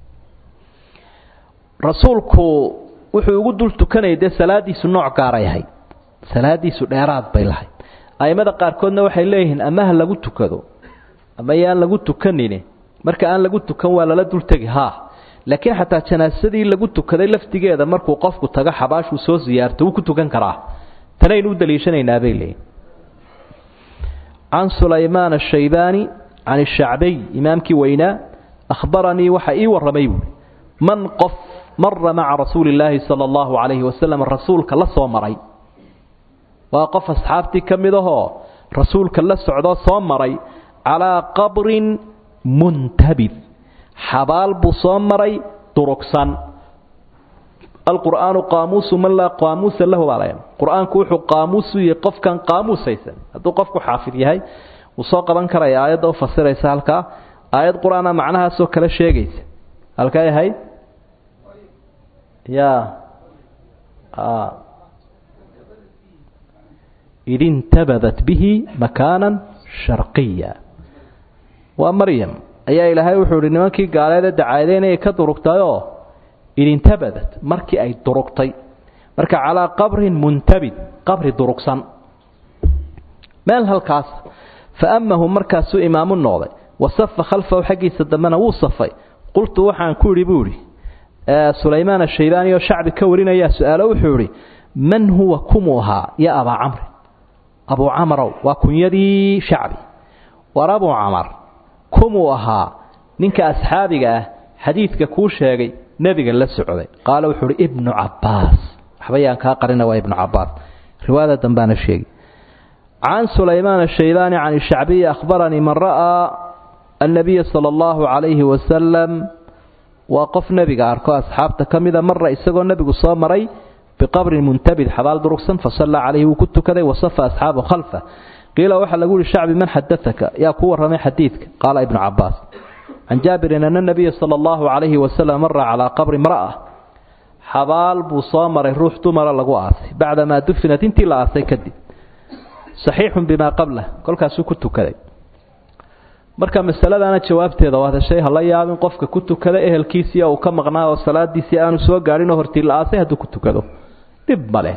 Speaker 1: رسولكو وحي يقول تكان يدي سلادي سنوع قاريهاي سلادي سنيرات بيلهاي أي ماذا قاركودنا وحيلين أمها لقيت كذا ama yaan lagu tukanine marka aan lagu tukan waa la dul tagi ha laakiin xataa janaasadii lagu tukaday laftigeeda markuu qofku taga xabaashu soo ziyaarto uu ku tukan karaa tanay inuu daliishanaynaa bay leeyahay an Sulaymaan ash-Shaybani an ash-Sha'bi imaamki weyna akhbarani waxa ii waramay man qof marra ma'a rasuulillahi sallallahu alayhi wa sallam rasuulka la soo maray waa qof asxaabtii kamidaho rasuulka la socdo soo maray على قبر منتبذ حبال بصمري طرقسان القرآن قاموس من لا قاموس له عليه القرآن كوح قاموس يقف كان قاموس يسن هذا قف حافظ هاي وساق بنكر آيات وفسر يسالك آيات قرآن معناها سو كلا شيء جيس هلك هاي يا آه إذ انتبذت به مكانا شرقيا ومريم أي إلهي وحوري نمانكي قالوا دعايدين أي كدرقتايو إن انتبذت مركي أي درقتي مركي على قبر منتبذ قبر درقسان مال هالكاس فأمه مركز إمام النوضي وصف خلفه حقي سدمنا وصفي قلت وحان كوري بوري آه سليمان الشيباني وشعب كورينا يا سؤال وحوري من هو كموها يا أبا عمرو أبو عمرو وكن يدي شعبي ورابو عمر كموها ننك أصحابك حديثك كوشاقي نبيك للسعودي قال وحوري ابن عباس حبيان كاقرنا وابن عباس رواية دنبان الشيء عن سليمان الشيباني عن الشعبي أخبرني من رأى النبي صلى الله عليه وسلم وقف نبيك أركو أصحابته كم إذا مر إساقوا النبي صامري بقبر منتبذ حبال درقسا فصلى عليه وكنت كذا وصف أصحابه خلفه قيل وحل أقول الشعب من حدثك يا كور رمي حديثك قال ابن عباس عن جابر أن النبي صلى الله عليه وسلم مر على قبر امرأة حبال بصامر الروح تمر لقوا آسي بعدما دفنت انت لا آسي كدي صحيح بما قبله كل كاسو كنت كذا marka mas'alada ana jawaabteeda waa shay hala yaabin qofka ku tukada ehelkiisa oo ka maqnaa oo salaadiisa aanu soo gaarin hortii la aasay haduu ku tukado dib male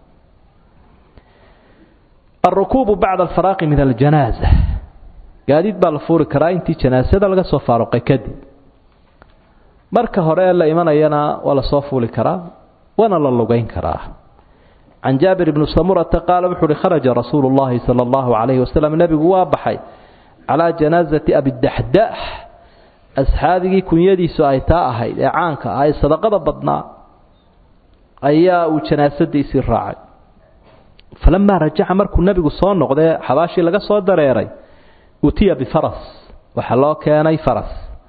Speaker 1: الركوب بعد الفراغ من الجنازة قاعد بالفور كراينتي جنازة laga soo faaruqay kadib marka hore la imanayana wala soo fuuli karaa wana la lugayn karaa عن جابر بن سمرة قال وحر خرج رسول الله صلى الله عليه وسلم النبي وابحي على جنازة أبي الدحداح أصحابي كن يدي سؤايتاء هاي عانك هاي صدقة بدنا أيها وجنازة دي سير راعي فلما رجع مركو النبي صلى الله عليه وسلم حباشي لقى صوت دريري أتي بفرس وحلا كان فرس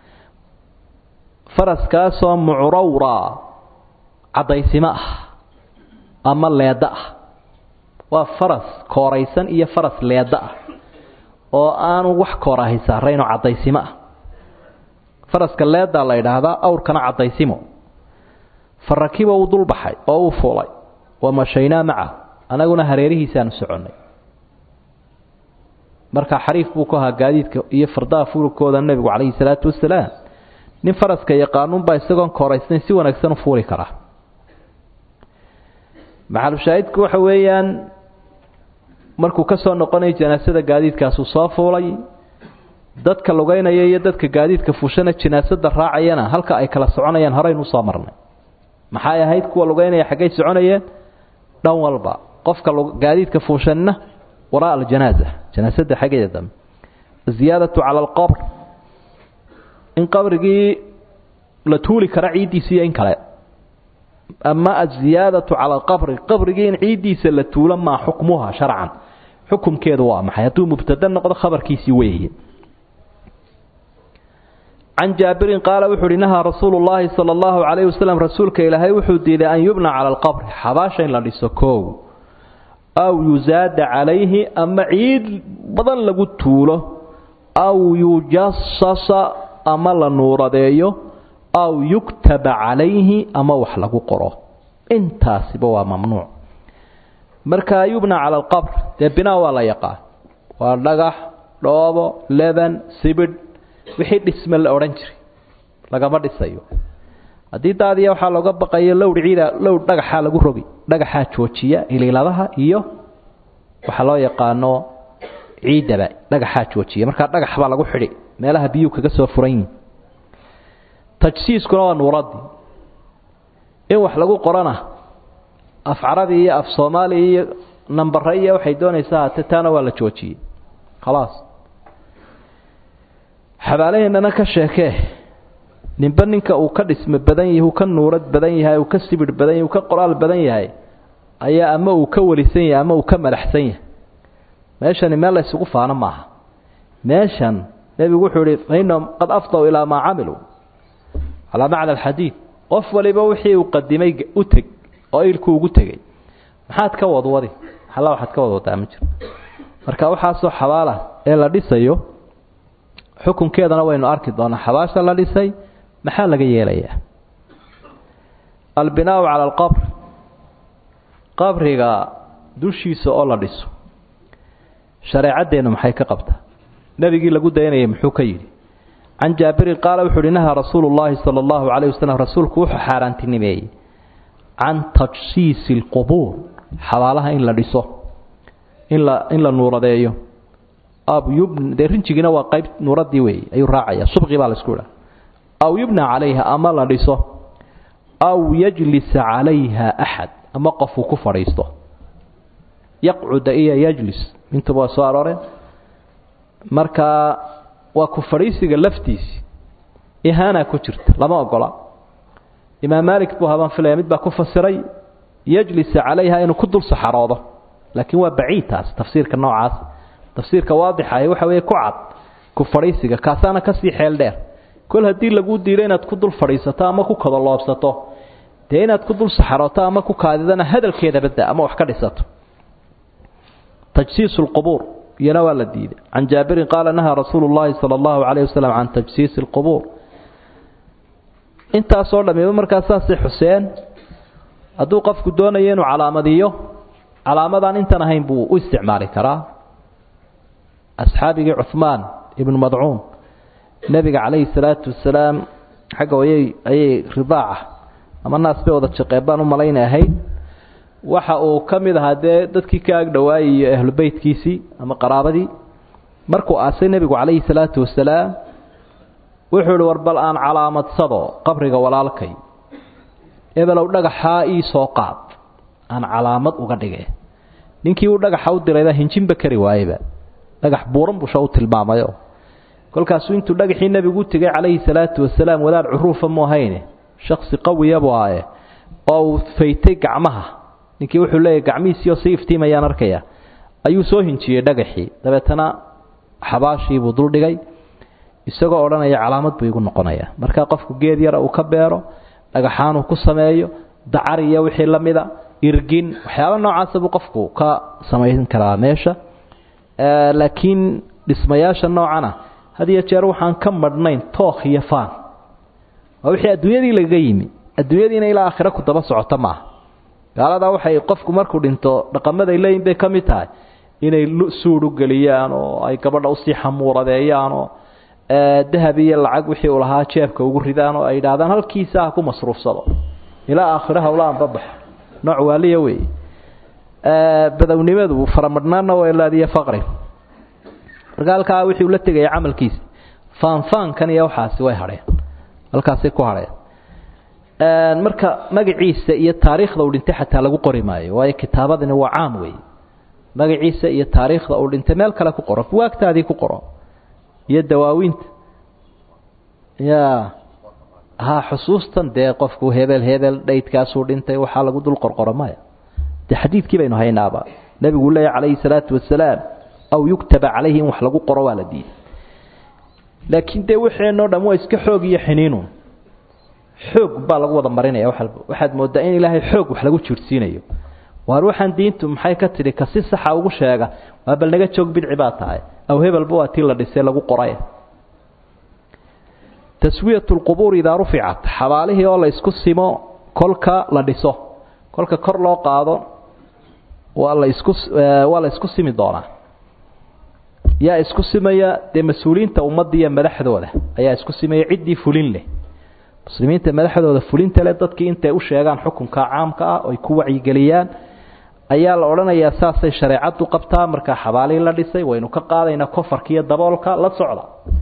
Speaker 1: فرس كاسو معرورا عضي سماء أما ليدأ وفرس كوريسان إيا فرس ليدأ oo aanu wax koorahay saarayno cadaysimo faraska leeda la yiraahdo awrkana cadaysimo farakiba uu dul baxay oo uu fuulay wama shayna maca anaguna hareerihiisaan soconay marka xariif buu ku ahaa gaadiidka iyo fardaha fuulkooda nabigu kaleey salaatu wasalaam nin faraska yaqaanun baa isagoon kooraysan si wanaagsan u fuuli kara maxal shaahidku waxa weeyaan markuu ka soo noqonay janaasada gaadiidkaas uu soo fuulay dadka lugaynaya iyo dadka gaadiidka fuushana janaasada raacayana halka ay kala soconayaan horeen u soo marnay maxay ahayd kuwa lugaynaya xagay soconayeen dhan walba qofka gaadiidka fuushana waraa al-janaaza janaasada xageeda ziyadatu ala al-qabr in qabrigi la tuuli kara ciidiisa in kale أما الزيادة على القبر القبر جين عيدي سلتوا لما حكمها شرعا حكم كذا وما حياته مبتدأ نقد خبر كيسويه عن جابر قال وحرنها رسول الله صلى الله عليه وسلم رسولك إلى هاي وحدي لأن يبنى على القبر حباشا للسكو أو يزاد عليه أما عيد بدل لقتوله أو يجصص أما لنور ديو أو يكتب عليه أما وحلق قراه انت سبوا ممنوع مركا يبنى على القبر تبنى ولا يقع واللقح لوبو لبن سبد وحيد اسم الأورنجري لقى مرد السيو هذه تادية وحلقة بقية لو رعيدة لو لقحها لقو ربي لقحها توتشية إلي لها إيو وحلا يقانو عيدة بقى لقحها توتشية مركا لقحها لقو حري مالها بيو كقصوا فرين تجسيس كنا نوردي إيه وحلقوا قرنا أف عربي أف صومالي نمبرية وحيدون يساعد تتانا ولا توشي خلاص حباليه إننا كشاكه نبنيك أو كدسم بدنيه وكن نورد بدنيه هاي وكسبر بدنيه وكقرال بدنيه هاي أي أما وكورثيه أما وكمل حسيه ماشان ما لا يسقف أنا معها ماشان نبي وحوري فإنهم قد أفضوا إلى ما عملوا على معنى الحديث قف وليبا وحي وقدمي أتك أيلكو وقتجي محاد كوض وضي حلا واحد كوض وتعمجر مركا وحاسو حواله إلا ديسيو حكم كذا نوين أركض أنا حواش الله ديسي محل جيليه البناء على القبر قبرها دوشي سؤال ديسو شريعة دينه محي كقبته نبي يقول لقود دينه يمحو كيري عن جابر قال وحرنها رسول الله صلى الله عليه وسلم رسولك وحو حارانتي نبي عن تجسيس القبور حوالها إن لا ديسو إلا إلا نور ديو أو يبنى درنجينا وقيب نور ديوي أي راعية صبغي بالسكولة أو يبنى عليها أما لا ديسو أو يجلس عليها أحد أما قفو كفر يسطو يقعد إيه يجلس من تبغى صارره مركا وكفريسي لفتيس إهانة كجرت لما أقول إمام مالك بوهبان في اليمين بكفسري يجلس عليها إنه كدل صحراضه لكن هو بعيد تاس تفسير كالنوع عاس تفسير كواضح هاي وحوي كعب كفريسي كاسانا كسي حيل دير كل هدي لقود ديرين تكدل فريسة ما كوكد الله بسطه dee inaad ku dul saxarooto ama ku kaadidana hadalkeeda badda ama wax ka dhisato tajsiisu lqubuur iyana waa la diiday can jaabirin qaala nahaa rasuulu llaahi sala allahu calayhi wasalam can tajsiisi alqubuur intaasoo dhammiba markaa saasay xuseen hadduu qofku doonayo inuu calaamadiyo calaamadaan intan ahayn buu u isticmaali karaa asxaabigii cuhmaan ibnu madcuun nebiga calayhi salaatu wasalaam xagga ayay ayay ridaaca ama naas bay wada jaqeen baan u malaynay ahayd waxa uu ka mid ahaa dee dadkii ka ag dhawaayay iyo ahlu beytkiisii ama qaraabadii markuu aasay nebigu calayhi salaatu wasalaam wuxuu ihi war bal aan calaamadsado qabriga walaalkay ebelow dhagaxaa ii soo qaad aan calaamad uga dhige ninkii uu dhagaxa u dirayba hinjinba kari waayeba dhagax buuran busha u tilmaamayo kolkaasuu intuu dhagaxii nebigu u tegay calayhi salaatu wasalaam wadaad curuufa mu ahayne shaksi qawiya buu ahaye oo uu faytay gacmaha ninkii wuxuu leeyahy gacmihiisiioo sii iftiimayaan arkaya ayuu soo hinjiyey dhagaxii dabeetana xabaashii buu duldhigay isagoo odhanaya calaamad buu igu noqonayaa markaa qofku geed yara uu ka beero dhagaxaanuu ku sameeyo dacar iyo wixii la mida irgin waxyaaba noocaasa buu qofku ka samayn karaa meesha laakiin dhismayaasha noocana had iyo jeer waxaan ka madhnayn tookh iyo faan waa wixii adduunyadii lagaga yimi adduunyadiina ilaa aakhira ku daba socota maaha gaaladaa waxay qofku markuu dhinto dhaqamaday leeyihin bay ka mid tahay inay suud u geliyaan oo ay gabadha usii xamuuradeeyaan oo dahab iyo lacag wixii uu lahaa jeebka ugu ridaan oo ay yidhaahdaan halkiisa ha ku masruufsado ilaa aakhira hawlaan babax nooc waaliya wey badownimadu faramadhnaanna waa ilaadiyo faqri marka halkaa wixii ula tegaya camalkiisa faanfaankan iyo waxaasi way hadheen halkaasay ku hadheen marka magaciisa iyo taariikhda uu dhintay xataa lagu qori maayo waayo kitaabadani waa caam wey magaciisa iyo taariikhda uu dhintay meel kale ku qoro buwaagtaadii ku qoro iyo dawaawiinta ya ha xusuustan dee qofku hebel hebel dhaydkaasuu dhintay waxaa lagu dul qorqoro maya dee xadiidkii baynu haynaaba nebigu leeyahy calayhi salaatu wasalaam aw yuktaba calayhi in wax lagu qoro waa la diiday laakiin dee waxeenoo dham waa iska xoog iyo xiniinun xoog baa lagu wada marinaya wax walba waxaad moodaa in ilaahay xoog wax lagu jirsiinayo waar waxaan diintu maxay ka tidhi kasi saxa ugu sheega waa bal naga joog bidci baa tahay aw hebelba waa tii la dhisay lagu qoray taswiyatu lqubuur idaa ruficat xabaalihii oo la isku simo kolka la dhiso kolka kor loo qaado waa la isku waa la isku simi doonaa yaa isku simaya dee mas-uuliyiinta ummadda iyo madaxdooda ayaa isku simaya ciddii fulin leh muslimiinta madaxdooda fulinta leh dadkii intay u sheegaan xukunka caamka ah oo ay ku wacyigeliyaan ayaa la odhanayaa saasay shareecadu qabtaa markaa xabaalihii la dhisay waynu ka qaadaynaa kofarka iyo daboolka la socda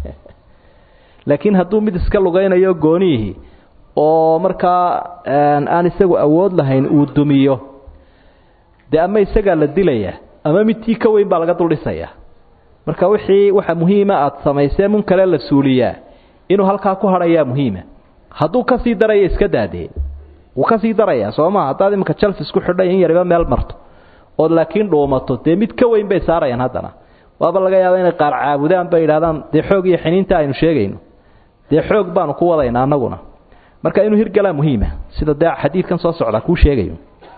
Speaker 1: laakiin hadduu mid iska lugaynayo goonihii oo markaa aan isagu awood lahayn uu dumiyo dee ama isagaa la dilayaa ama midtii ka weyn baa laga dul dhisayaa marka wixii waxa muhiima aad samaysee mun kale la suuliyaa inuu halkaa ku hadhayaa muhiima hadduu ka sii daraya iska daadee wuu ka sii darayaa soo maa haddaad iminka chelsea isku xidhay in yariba meel marto ood laakiin dhuumato dee mid ka weyn bay saarayaan haddana waaba laga yaaba inay qaar caabudaan bay yidhahdaan dee xoog iyo xiniinta aynu sheegayno dee xoog baanu ku wadaynaa annaguna marka inuu hirgalaa muhiima sida dee xadiidkan soo socda kuu sheegayo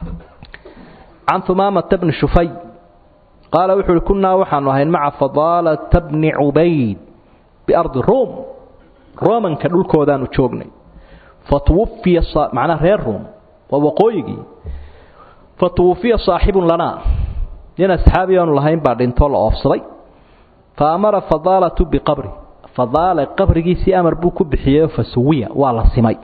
Speaker 1: can humaamata bni shufay qaala wuxuu uhi kunnaa waxaanu ahayn maca fadaalata bni cubayd biardi ruum romanka dhulkoodaanu joognay fatwufiya macnaa reer ruum waa waqooyigii fatwufiya saaxibun lanaa nin asxaabi aanu lahayn baa dhintoo la oofsaday fa amara fadaalatu biqabri fadaala qabrigiisii amar buu ku bixiyey fasuwiya waa la simay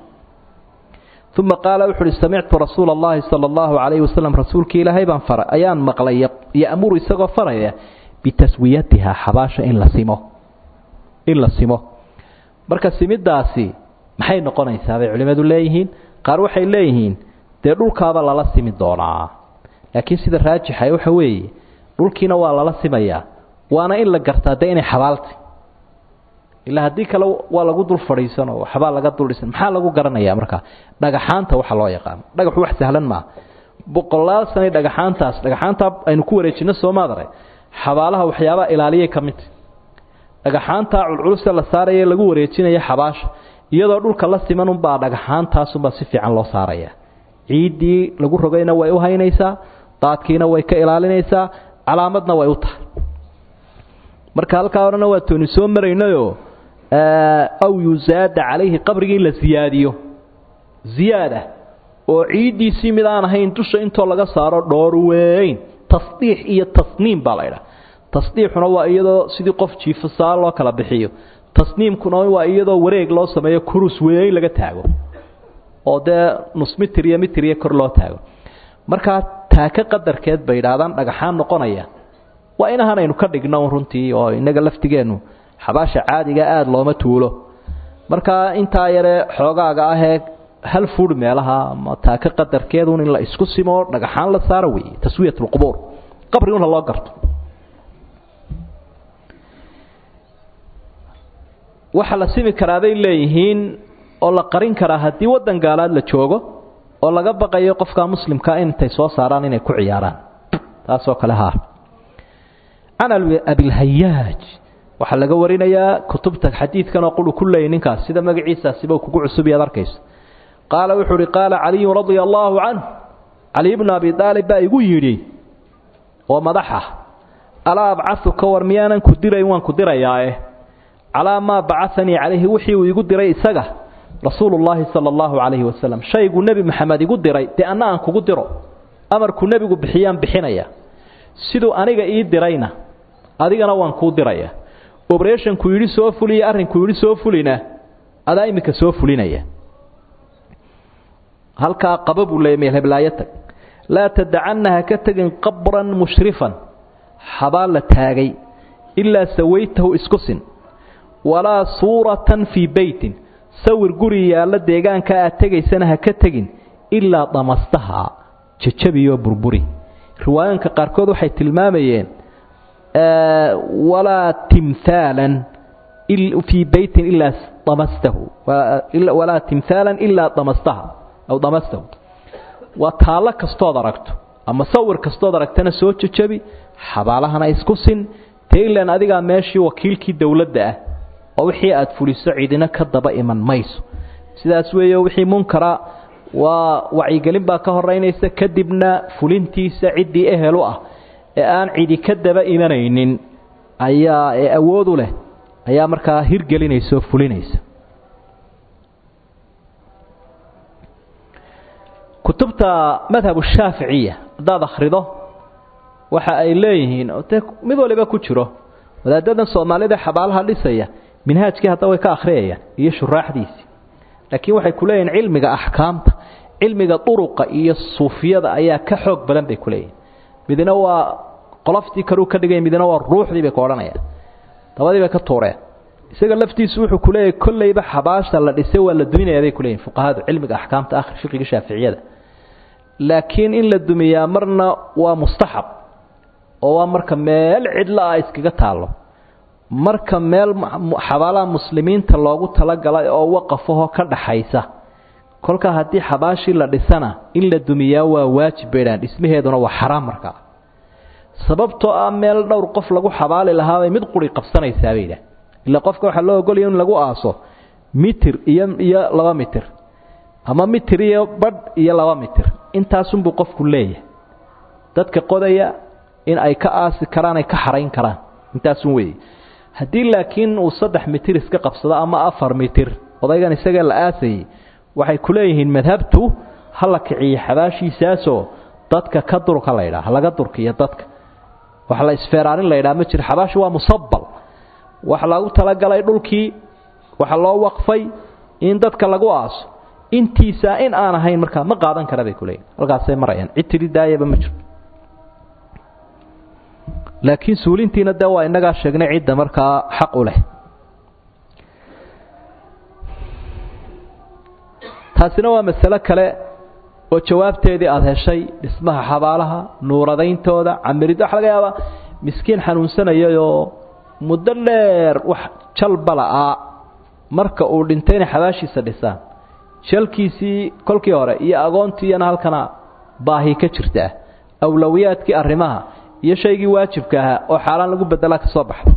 Speaker 1: uma qaala wuxu uhi samictu rasuula allahi sala allahu calayhi wasalam rasuulkii ilaahay baan faray ayaan maqlay ya'muru isagoo faraya bitaswiyatihaa xabaasha in la simo in la simo marka simidaasi maxay noqonaysaa bay culimadu leeyihiin qaar waxay leeyihiin dee dhulkaaba lala simi doonaa laakiin sida raajixa waxa weeye dhulkiina waa lala simayaa waana in la gartaa dee inay xabaaltay ilaa haddii kale waa lagu dul fadhiisano waxbaa laga dul dhisan maxaa lagu garanayaa markaa dhagaxaanta waxa loo yaqaano dhagaxu wax sahlan maaha boqolaal sanay dhagaxaantaas dhagaxaanta aynu ku wareejino soomaadare xabaalaha waxyaabaha ilaaliyay ka mid dhagaxaanta culculusta la saaraya lagu wareejinaya xabaasha iyadoo dhulka la siman unbaa dhagaxaantaasunbaa si fiican loo saaraya ciidii lagu rogayna way u haynaysaa daadkiina way ka ilaalinaysaa calaamadna way u tahay marka halkaa horena waa tooni soo maraynayo aw yuzaada calayhi qabrigii la siyaadiyo ziyaada oo ciidiisii mid aan ahayn dusha intoo laga saaro dhoor weyn tasdiix iyo tasniim baa la yidhaha tasdiixuna waa iyadoo sidii qof jiifasaa loo kala bixiyo tasniimkuna waa iyadoo wareeg loo sameeyo kurus weyn laga taago oo dee nus mitir iyo mitir iyo kor loo taago markaa taaka qadarkeed bay yidhaahdaan dhagaxaan noqonaya waa inahan aynu ka dhigno runtii oo inaga laftigeennu xabaasha caadiga aada looma tuulo markaa intaa yare xoogaaga ahee hal fuudh meelaha ama taaka qadarkeedun in la isku simo dhagaxaan la saaro weeye taswiyatulqubuur qabriguna loo garto waxa la simi karaa bay leeyihiin oo la qarin karaa haddii waddan gaalaad la joogo oo laga baqayo qofka muslimka intay soo saaraan inay ku ciyaaraan taasoo kale haa can abilhayaaj waxaa laga warinayaa kutubta xadiidkan oo qulu ku leeyay ninkaas sida magaciisaasiba kugu cusub yaad arkayso qaala wuxuu uhi qaala caliyu radia allaahu canhu cali bnu abi aalib baa igu yidhi oo madaxa alaa abcahuka war miyaanan ku dirayn waan ku dirayaae calaa maa bacanii calayhi wixii uu igu diray isaga rasuulu llaahi sala allahu calayhi wasalam shayguu nebi maxamed igu diray dee anna aan kugu diro amarkuu nebigu bixiyaan bixinaya siduu aniga ii dirayna adigana waan kuu diraya obreshanku yidhi soo fuliya arrinkuu yidhi soo fulina adaa iminka soo fulinaya halkaa qaba buu leeyay meel heblaayo tag laa tadacanna ha ka tegin qabran mushrifan xabaal la taagay ilaa sawaytahu isku sin walaa suuratan fii beytin sawir guri yaalla deegaanka aad tegaysana ha ka tegin ilaa damastaha jajabiyo burburi riwaayanka qaarkood waxay tilmaamayeen walaa timthaalan fii beytin ilaa damastahu walaa timthaalan ilaa damastaha aw damastahu waa taallo kastood aragto ama sawir kastood aragtana soo jajabi xabaalahana isku sin taylan adigaa meeshii wakiilkii dowladda ah oo wixii aad fuliso cidina ka daba iman mayso sidaas weeye wixii munkara waa wacyigelin baa ka horeynaysa kadibna fulintiisa ciddii ehel u ah ee aan cidi ka daba imanaynin ayaa ee awood u leh ayaa markaa hirgelinaysa oo fulinaysa kutubta madhabu shaaficiya haddaad akhrido waxa ay leeyihiin mid waliba ku jiro wadaadadan soomaalida xabaalaha dhisaya minhaajkii hadda way ka akhriyayaan iyo shuraaxdiisii laakiin waxay ku leeyihiin cilmiga axkaamta cilmiga duruqa iyo suufiyada ayaa ka xoog badan bay ku leeyihiin midna waa qoloftii karuu ka dhigay midna waa ruuxdii bay ku odhanayaan dabadii bay ka tuureen isaga laftiisu wuxuu ku leeyahay kollayba xabaasha la dhisay waa la duminayaa bay ku leeyihiin fuqahadu cilmiga axkaamta akhri fiqiga shaaficiyada laakiin in la dumiyaa marna waa mustaxab oo waa marka meel cidla ah iskaga taalo marka meel xabaalaha muslimiinta loogu talagalay oo waqafahoo ka dhaxaysa kolka haddii xabaashii la dhisana in la dumiyaa waa waajib beedhaan dhismaheeduna waa xaraam markaa sababtoo ah meel dhowr qof lagu xabaali lahaabay mid quri qabsanaysaa bay yidhaah ilaa qofka waxaa loo ogolaya in lagu aaso mitir iyo iyo laba mitir ama mitir iyo badh iyo laba mitir intaasunbuu qofku leeyahay dadka qodaya in ay ka aasi karaan ay ka xarayn karaan intaasun weeye haddii laakiin uu saddex mitir iska qabsado ama afar mitir odaygan isagee la aasayay waxay ku leeyihiin madhabtu ha la kiciyo xabaashiisaasoo dadka ka durka la yidhaha laga durkiyo dadka wax la isfeeraarin la yidhaha ma jiro xabaashi waa musabbal wax lagu talagalay dhulkii waxa loo waqfay in dadka lagu aaso intiisa in aan ahayn markaa ma qaadan kara bay ku leeyihin halkaasay marayaan cid tiri daayaba ma jiro laakiin suulintiina dee waa innagaa sheegnay cidda markaa xaq u leh taasina waa masalo kale oo jawaabteedii aada heshay dhismaha xabaalaha nuuradayntooda camirid waxa laga yaabaa miskiin xanuunsanayayoo muddo dheer wax jalbala'aa marka uu dhintay inay xabaashiisa dhisaan jalkiisii kolkii hore iyo agoontiiyana halkana baahi ka jirtaa awlawiyaadkii arrimaha iyo shaygii waajibka ahaa oo xaalaan lagu bedelaa ka soo baxday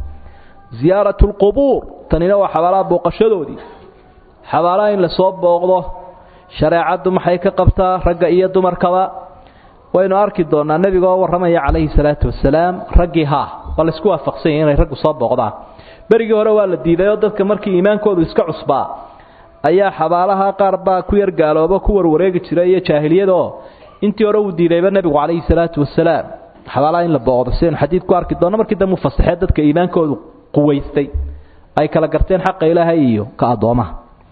Speaker 1: ziyaaratulqubuur tanina waa xabaalaha booqashadoodii xabaalaha in lasoo booqdo shareecadu maxay ka qabtaa ragga iyo dumarkaba waynu arki doonaa nabiga oo waramaya calayhi salaatu wasalaam raggii ha bal isku waafaqsan inay raggu soo booqdaan berigii hore waa la diiday oo dadka markii iimaankoodu iska cusbaa ayaa xabaalaha qaar baa ku yar gaalooba ku warwareegi jiray iyo jaahiliyada oo intii hore uu diidayba nabigu calayhi salaatu wasalaam xabaalaha in la booqdo sideen xadiid ku arki doono markii dambe fasaxay dadka iimaankoodu quwaystay ay kala garteen xaqa ilaahay iyo ka adoomaha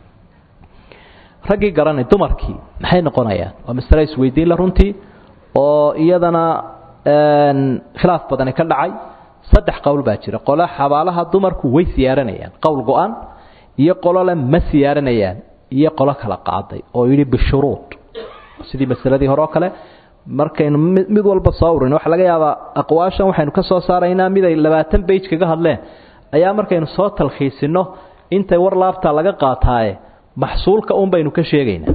Speaker 1: raggii garanay dumarkii maxay noqonayaan waa mas'ala isweydiin la runtii oo iyadana een khilaaf badan ka dhacay saddex qowl baa jira qola xabaalaha dumarku way siyaaranayaan qowl go'an iyo qolo la ma siyaaranayaan iyo qolo kala qaaday oo yiri bishuruud sidii masaladii hore kale markaynu mid walba soo urin waxa laga yaabaa aqwaashan waxaynu ka soo saaraynaa mid ay labaatan page kaga hadleen ayaa markaynu soo talxiisino intay war laabta laga qaataaye maxsuulka uun baynu ka sheegaynaa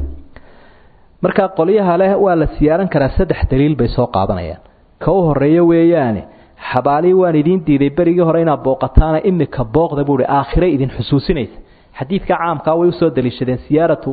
Speaker 1: marka qoliyaha leh waa la siyaaran karaa saddex daliil bay soo qaadanayaan ka u horeeyo weeyaane xabaali waan idin diiday berigii hore inaad booqataana imika booqda buuri aakhire idin xusuusinaysa xadiidka caamka way u soo daliishadeen siyaaratu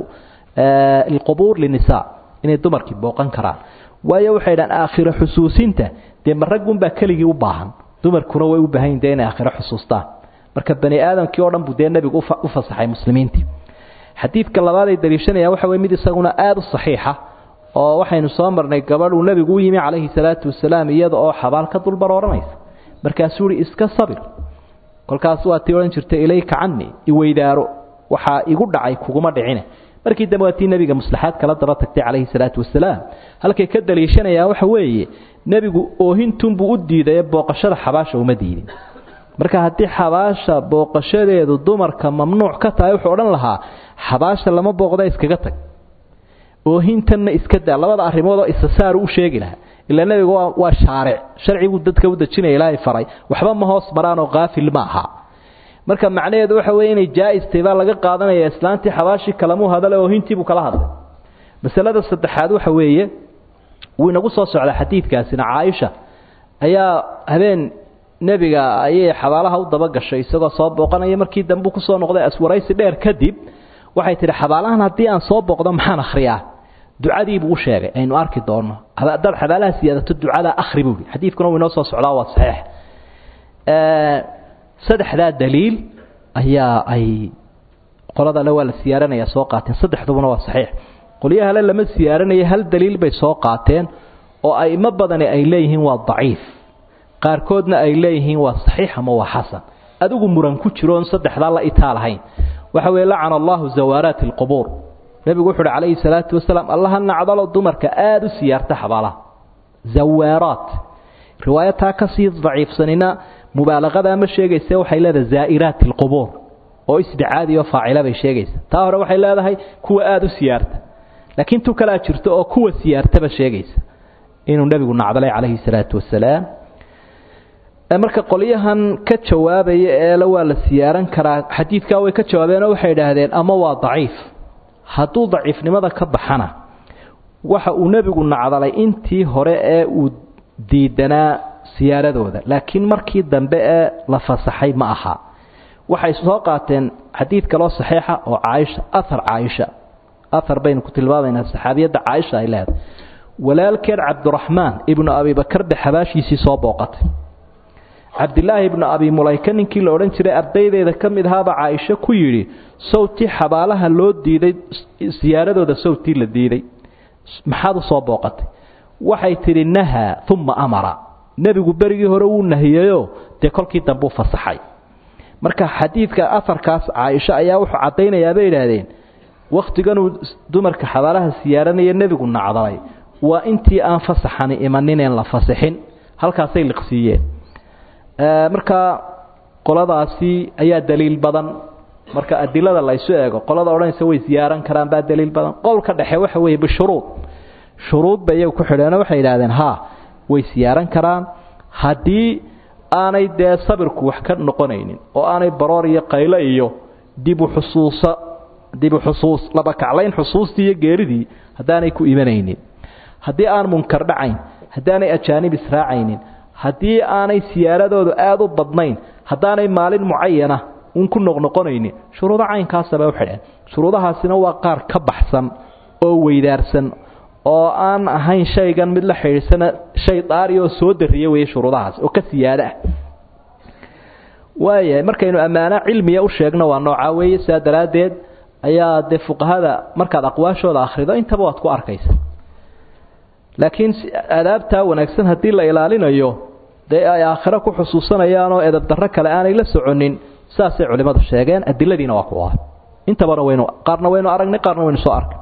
Speaker 1: القبور للنساء inay dumarkii booqan karaan waayo waxay dhan aakhira xusuusinta de maragum ba kaligi u baahan dumarkuna way u baahan inay aakhira xusuustaan marka bani aadamkii oo dhan buu de nabigu u fasaxay muslimiintii xadiidka labaad ee daliishanaya waxa way mid isaguna aad u saxiixa oo waxaynu soo marnay gabadhu nabigu u yimi calayhi salaatu wasalaam iyada oo xabaal ka dul barooranaysa markaasuu ri iska sabir kolkaas waa tii oran jirtay ilayka canni i weydaaro waxa igu dhacay kuguma dhicina markii damaatii nabiga maslaxaad kala daba tagtay calayhi salaatu wasalaam halkay ka daliishanaya waxa weeye nabigu oohintum buu u diiday booqashada xabaasha uma diidin marka hadii xabaasha booqashadeedu dumarka mamnuuc ka tahay wuxuu oran lahaa xabaasha lama booqda iskaga tag oohintanna iska daa labada arimood oo isasaar u sheegi lahaa ila nabigu waa shaaric sharcigu dadka u dajinay ilaahay faray waxba ma hoos maraan oo qaafil ma aha marka macnaheedu waxa weeye inay jaaistay baa laga qaadanaya islaantii xabaashi kalamu hadal oo hintii buu kala hadlay masalada saddexaad waxa weeye uu inagu soo socda xadiidkaasina Aisha ayaa habeen nabiga ayay xabaalaha u daba gashay isagoo soo booqanaya markii dambu ku soo noqday aswaraysi dheer kadib waxay tiri xabaalahan hadii aan soo booqdo maxaan akhriyaa ducadii buu sheegay aynu arki doono dad xabaalaha siyaadatu ducada akhri buu xadiidkuna uu inoo soo socdaa waa saxiix ee saddexda daliil ayaa ay qolada la wala siyaaranaya soo qaateen saddexdubuna waa saxiix qoliyaha la lama siyaaranaya hal daliil bay soo qaateen oo ay ma badan ay leeyihiin waa daciif qaar koodna ay leeyihiin waa saxiix ama waa xasan adigu muran ku jiro in saddexda la itaalahayn waxa weey la'ana Allahu zawarat alqubur nabigu wuxuu calayhi salaatu wasalaam allaha nacdalo dumarka aad u siyaarta xabaalaha zawarat riwaayata ka sii daciifsanina mubaalaqada ma sheegaysa waxay leedahay zaa'iraat alqubur oo isdicaadi iyo faacila bay sheegaysa taa hore waxay leedahay kuwa aad u siyaarta laakiin tu kala jirto oo kuwa siyaarta ba sheegaysa inuu nabigu nacdalay calayhi salaatu wasalaam marka qoliyahan ka jawaabay ee la waa la siyaaran karaa xadiidka way ka jawaabeen waxay yiraahdeen ama waa daciif haduu daciifnimada ka baxana waxa uu nabigu nacdalay intii hore ee uu diidanaa siyaaradooda laakiin markii dambe ee la fasaxay ma aha waxay soo qaateen xadiid kale oo saxiixa oo Aisha athar Aisha athar bayn ku tilmaamayna saxaabiyada Aisha ay leedahay walaalkeed Abdurrahman ibn Abi Bakr bixabaashiisi soo booqatay Abdullah ibn Abi Mulayka ninkii la oran jiray ardaydeeda kamid ahaa Aisha ku yiri sawti xabaalaha loo diiday siyaaradooda sawti la diiday maxaad soo booqatay waxay tiri naha thumma amara nabigu berigii hore uu nahiyayo de kolkii dambu fasaxay marka xadiidka afarkaas Aisha ayaa wuxuu cadeynayaa bay yiraahdeen waqtigan dumarka xabaalaha siyaaranaya nabigu nacdalay waa intii aan fasaxan imanin la fasaxin halkaas ay liqsiiyeen ee marka qoladaasi ayaa daliil badan marka adilada la isoo eego qolada oranaysa way siyaaran karaan baa daliil badan qolka dhaxe waxa weeye bishuruud shuruud bay ku xidhana waxay yiraahdeen ha way siyaaran karaan hadii aanay de sabirku wax ka noqonaynin oo aanay baroor iyo qaylo iyo dib u xusuusa dib u xusuus laba kaclayn xusuustii iyo geeridii hadaanay ku iimanaynin hadii aan munkar dhacayn hadaanay ajaanib israacaynin hadii aanay siyaaradoodu aad u badnayn hadaanay maalin muayana un ku noqnoqonaynin shuruudaha caynkaas baa u xidhan shuruudahaasina waa qaar ka baxsan oo weydaarsan oo aan ahayn shaygan mid la xiriirsana shay daari oo soo dariyo way shuruudahaas oo ka siyaada waaye markaynu amaana cilmiga u sheegno waa nooca weeye saadaradeed ayaa de fuqahada markaad aqwaashooda akhrido intaba waad ku arkaysa laakiin adaabta wanaagsan hadii la ilaalinayo de ay aakhira ku xusuusanayaan oo edab darro kale aanay la soconin saasay culimadu sheegeen adiladiina waa kuwa intaba waynu qaarna waynu aragnay qaarna waynu soo arkay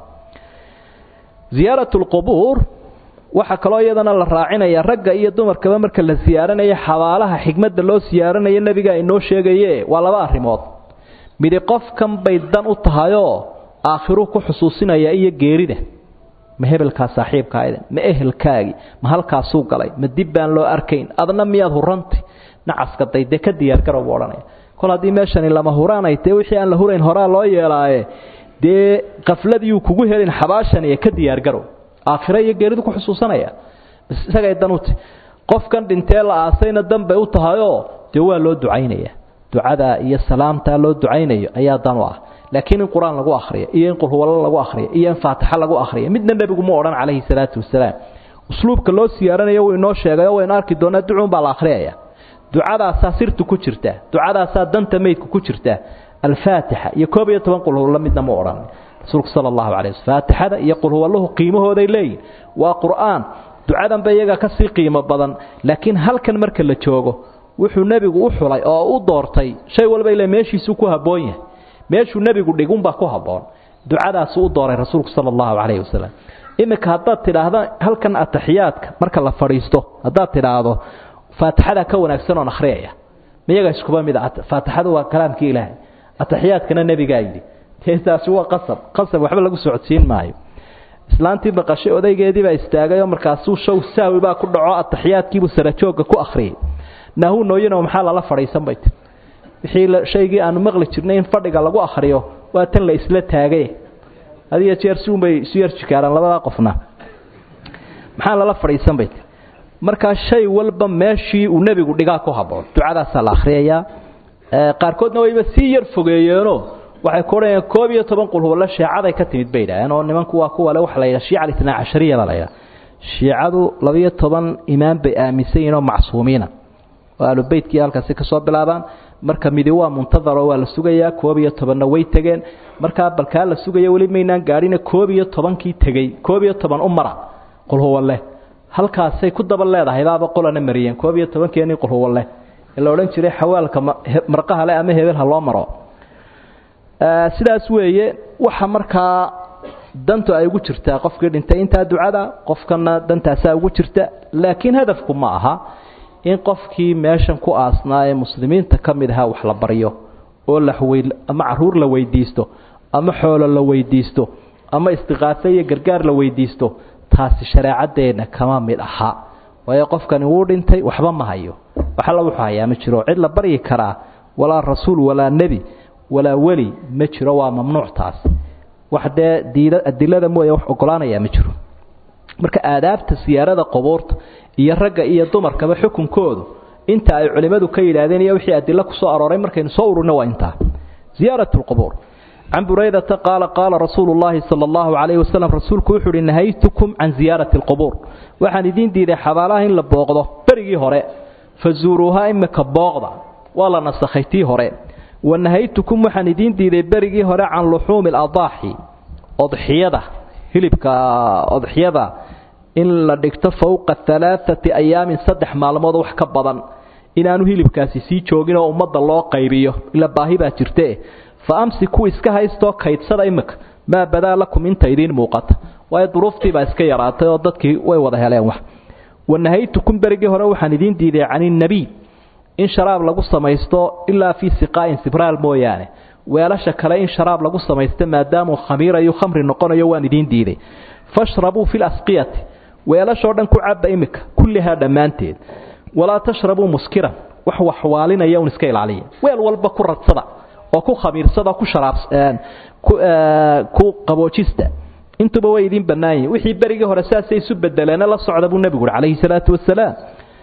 Speaker 1: ziyaaratul qubuur waxa kale oo iyadana la raacinaya ragga iyo dumarkaba marka la siyaaranayo xawaalaha xigmadda loo siyaaranayo nabiga inoo sheegaye waa laba arimood mid qofkan bay dan u tahay oo aakhiru ku xusuusinaya iyo geerida ma hebelka saaxiibkaaga ma ehelkaagi ma halkaas uu galay ma dib baan loo arkayn adna miyaad hurantay nacaska dayde ka diyaar garow oranay kol hadii meeshan lama huraanay tii wixii aan la hurayn horaa loo yeelaaye de qafladii kugu helin xabaashan iyo ka diyaar garow aakhira iyo geeridu ku xusuusanaya isaga ay danuut qofkan dhintee la aasayna danbay u tahayo de waa loo ducaynaya ducada iyo salaamta loo ducaynayo ayaa dan u ah laakiin in quraan lagu akhriyo iyo in qul huwa lagu akhriyo iyo in faatixa lagu akhriyo midna nabigu ma oran calayhi salaatu wasalaam usluubka loo siyaaranayo uu inoo sheegay oo in arki doona ducun baa la akhriyaya ducada sirtu ku jirta ducada danta meedku ku jirta al-faatiha iyo koob iyo toban qul huwa midna ma oran rasuulku sallallahu alayhi wasallam faatixada iyo qul huwa lahu qiimahooda leeyin waa quraan ducadan bay iyaga ka sii qiimo badan laakiin halkan marka la joogo wuxuu nabigu u xulay oo u doortay shay walba ilaa meeshiisu ku haboon yahay meeshuu nabigu dhigun baa ku haboon ducadaas uu dooray rasuulku sallallahu alayhi wasallam imika haddaad tidhaahdo halkan ataxiyaadka marka la fadhiisto haddaad tidhaahdo faatixada ka wanaagsan oo akhriyaya miyaga iskuba mid ah faatixadu waa kalaamkii ilaahay ataxiyaadkana nabiga yiri teesaas waa qasab qasab waxba lagu socodsiin maayo islaantii baqashay odaygeedii baa istaagay oo markaas uu show saawi baa ku dhaco ataxiyaadkii buu sara jooga ku akhriyay nahu nooyina maxaa la fadhiisan bayt wixii shaygii aan maqli jirnay in fadhiga lagu akhriyo waa tan la isla taagay hadiya jeer suumay siyar jikaaran labada qofna maxaa la fadhiisan bayt marka shay walba meeshii uu nabigu dhigaa ku haboon ducadaas la akhriyaya qaarkoodna wayba si yar fogeeyeeno waxay koorayaan koob iyo toban qul huwa la shiicada ka timid baydaan oo nimanku waa kuwa wax la yiraahdo shiica itnaa cashariya la yiraahdo shiicadu laba iyo toban imaam bay aaminsan oo macsuumiina oo alu beedkii halkaas ka soo bilaabaan marka midi waa muntadar oo waa la sugayaa koob iyo toban way tageen marka balka la sugayo wali meynaan gaarina koob iyo toban kii tagay koob iyo toban umara qul huwa leh halkaas ay ku daba leedahay baaba qolana mariyeen koob iyo toban keenii qul huwa leh ila oran jiray xawaalka marqaha leh ama hebel ha loo maro sidaas weeye waxa markaa dantu ay ugu jirtaa qofkii dhintay inta ducada qofkana dantaasa ugu jirta laakiin hadafku ma aha in qofkii meeshan ku aasnaa ee muslimiinta kamid ah wax la bariyo oo la xawil ama caruur la weydiisto ama xoolo la weydiisto ama istiqaafo iyo gargaar la weydiisto taasi shariicadeena kama mid aha way qofkani uu dhintay waxba ma hayo waxa la wuxuu hayaa ma jiro cid la bari kara wala rasuul wala nabi wala wali ma jiro waa mamnuuc taas waxda diida adilada mooye wax ogolaanaya ma jiro marka aadaabta siyaarada qubuurta iyo ragga iyo dumarkaba xukunkoodu inta ay culimadu ka yiraahdeen iyo wixii adilla ku soo arooray markaynu soo ururno waa inta ziyaaratul qubuur عن بريدة قال قال رسول الله صلى الله عليه وسلم رسولك وحر نهيتكم عن زيارة القبور وحن دين دي حبالاه إن لبوغضه برقي هراء فزوروها إمك بوغضه ولا نسخيتي هراء ونهيتكم وحن دين دي برقي هراء عن لحوم الأضاحي أضحيده هلبك أضحيده إن لديكت فوق الثلاثة أيام صدح معلومات وحكبضا إن أنه هلبكاسي سي جوغين ومد الله قيبيه إلا باهبة ترتيه فأمسكوا إسكها إستوك هيتصد إمك ما بدا لكم إنت إذين موقت وهي ظروفتي بإسكا يراتي وضدك ويوضح عليهم واحد ونهيتكم برقي هروحا ندين ديدي عن النبي إن شراب لقصة ما يستو إلا في سقاء سبرال موياني ويلا شكلا إن شراب لقصة ما يستو ما داموا خميرا يو خمر النقون يوان ندين ديدي فاشربوا في الأسقية ويلا شعرا كعب إمك كل هذا مانتين ولا تشربوا مسكرا وحو حوالنا يوم نسكيل عليه ويلا والبا كرة صدع وكو خميرسada ku sharaabsan ku ku qaboojista intuba way idin banaayeen wixii bariga hore saasay isu bedeleen la socda buu nabigu kaleey salaatu wasalaam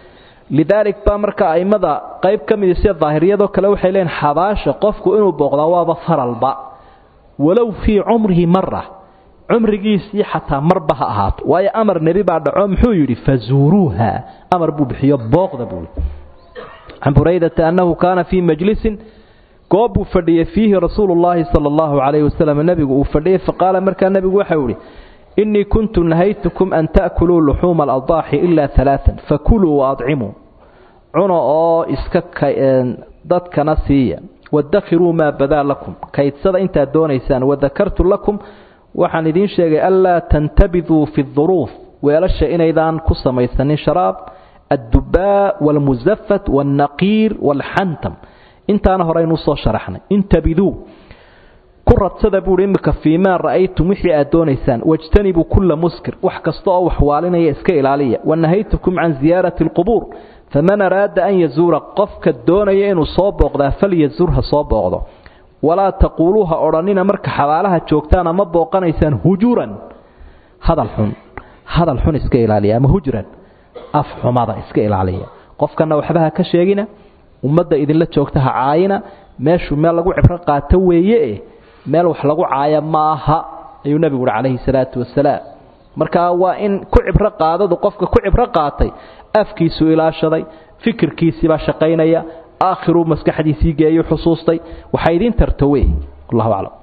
Speaker 1: lidalik ba marka aymada qayb kamid ah daahiriyado kale waxay leen xabaasha qofku inuu booqdo waaba faralba walaw fi umrihi marra cumrigiisii xataa marba ha ahaato waayo amar nebi baa dhaco muxuu yidhi fazuuruuha amar buu bixiyo booqda buu can buraydata annahu kaana fii majlisin goob buu fadhiyey fiihi rasuulu llaahi sala allahu calayhi wasalam nebigu uu fadhiyey faqaala markaa nebigu waxau yidhi innii kuntu nahaytukum an ta'kuluu luxuuma aladaaxi ilaa alaaan fakuluu waadcimuu cuna oo iska dadkana siiya wadakhiruu maa badaa lakum kaydsada intaad doonaysaan wadakartu lakum waxaan idiin sheegay anlaa tantabiduu fi duruuf weelasha inaydaan ku samaysanin sharaab addubaa waalmusafat waalnaqiir waalxantam intaana horeaynu usoo sharaxnay intabiduu ku radsada buuhi imika fiimaa ra'aytum wixii aad doonaysaan wajtanibuu kulla muskir wax kasta oo waxwaalinaya iska ilaaliya wanahaytukum can ziyaarati alqubuur faman araada an yazuura qofka doonaya inuu soo booqdaa falyazur ha soo booqdo walaa taquuluu ha odhanina marka xabaalaha joogtaan ama booqanaysaan hujuran hadal xun hadal xun iska ilaaliya ama hujran af xumada iska ilaaliya qofkana waxba ha ka sheegina ummadda idinla joogta ha caayina meeshu meel lagu cibro qaato weeye meel wax lagu caaya maaha ayuu nabigu yiri calayhi salaatu wasalaam marka waa in ku cibro qaadadu qofka ku cibro qaatay afkiisu ilaashaday fikirkiisa ba shaqaynaya aakhiru maskaxdiisii geeyo xusuustay waxa idin tartaway Allahu a'lam.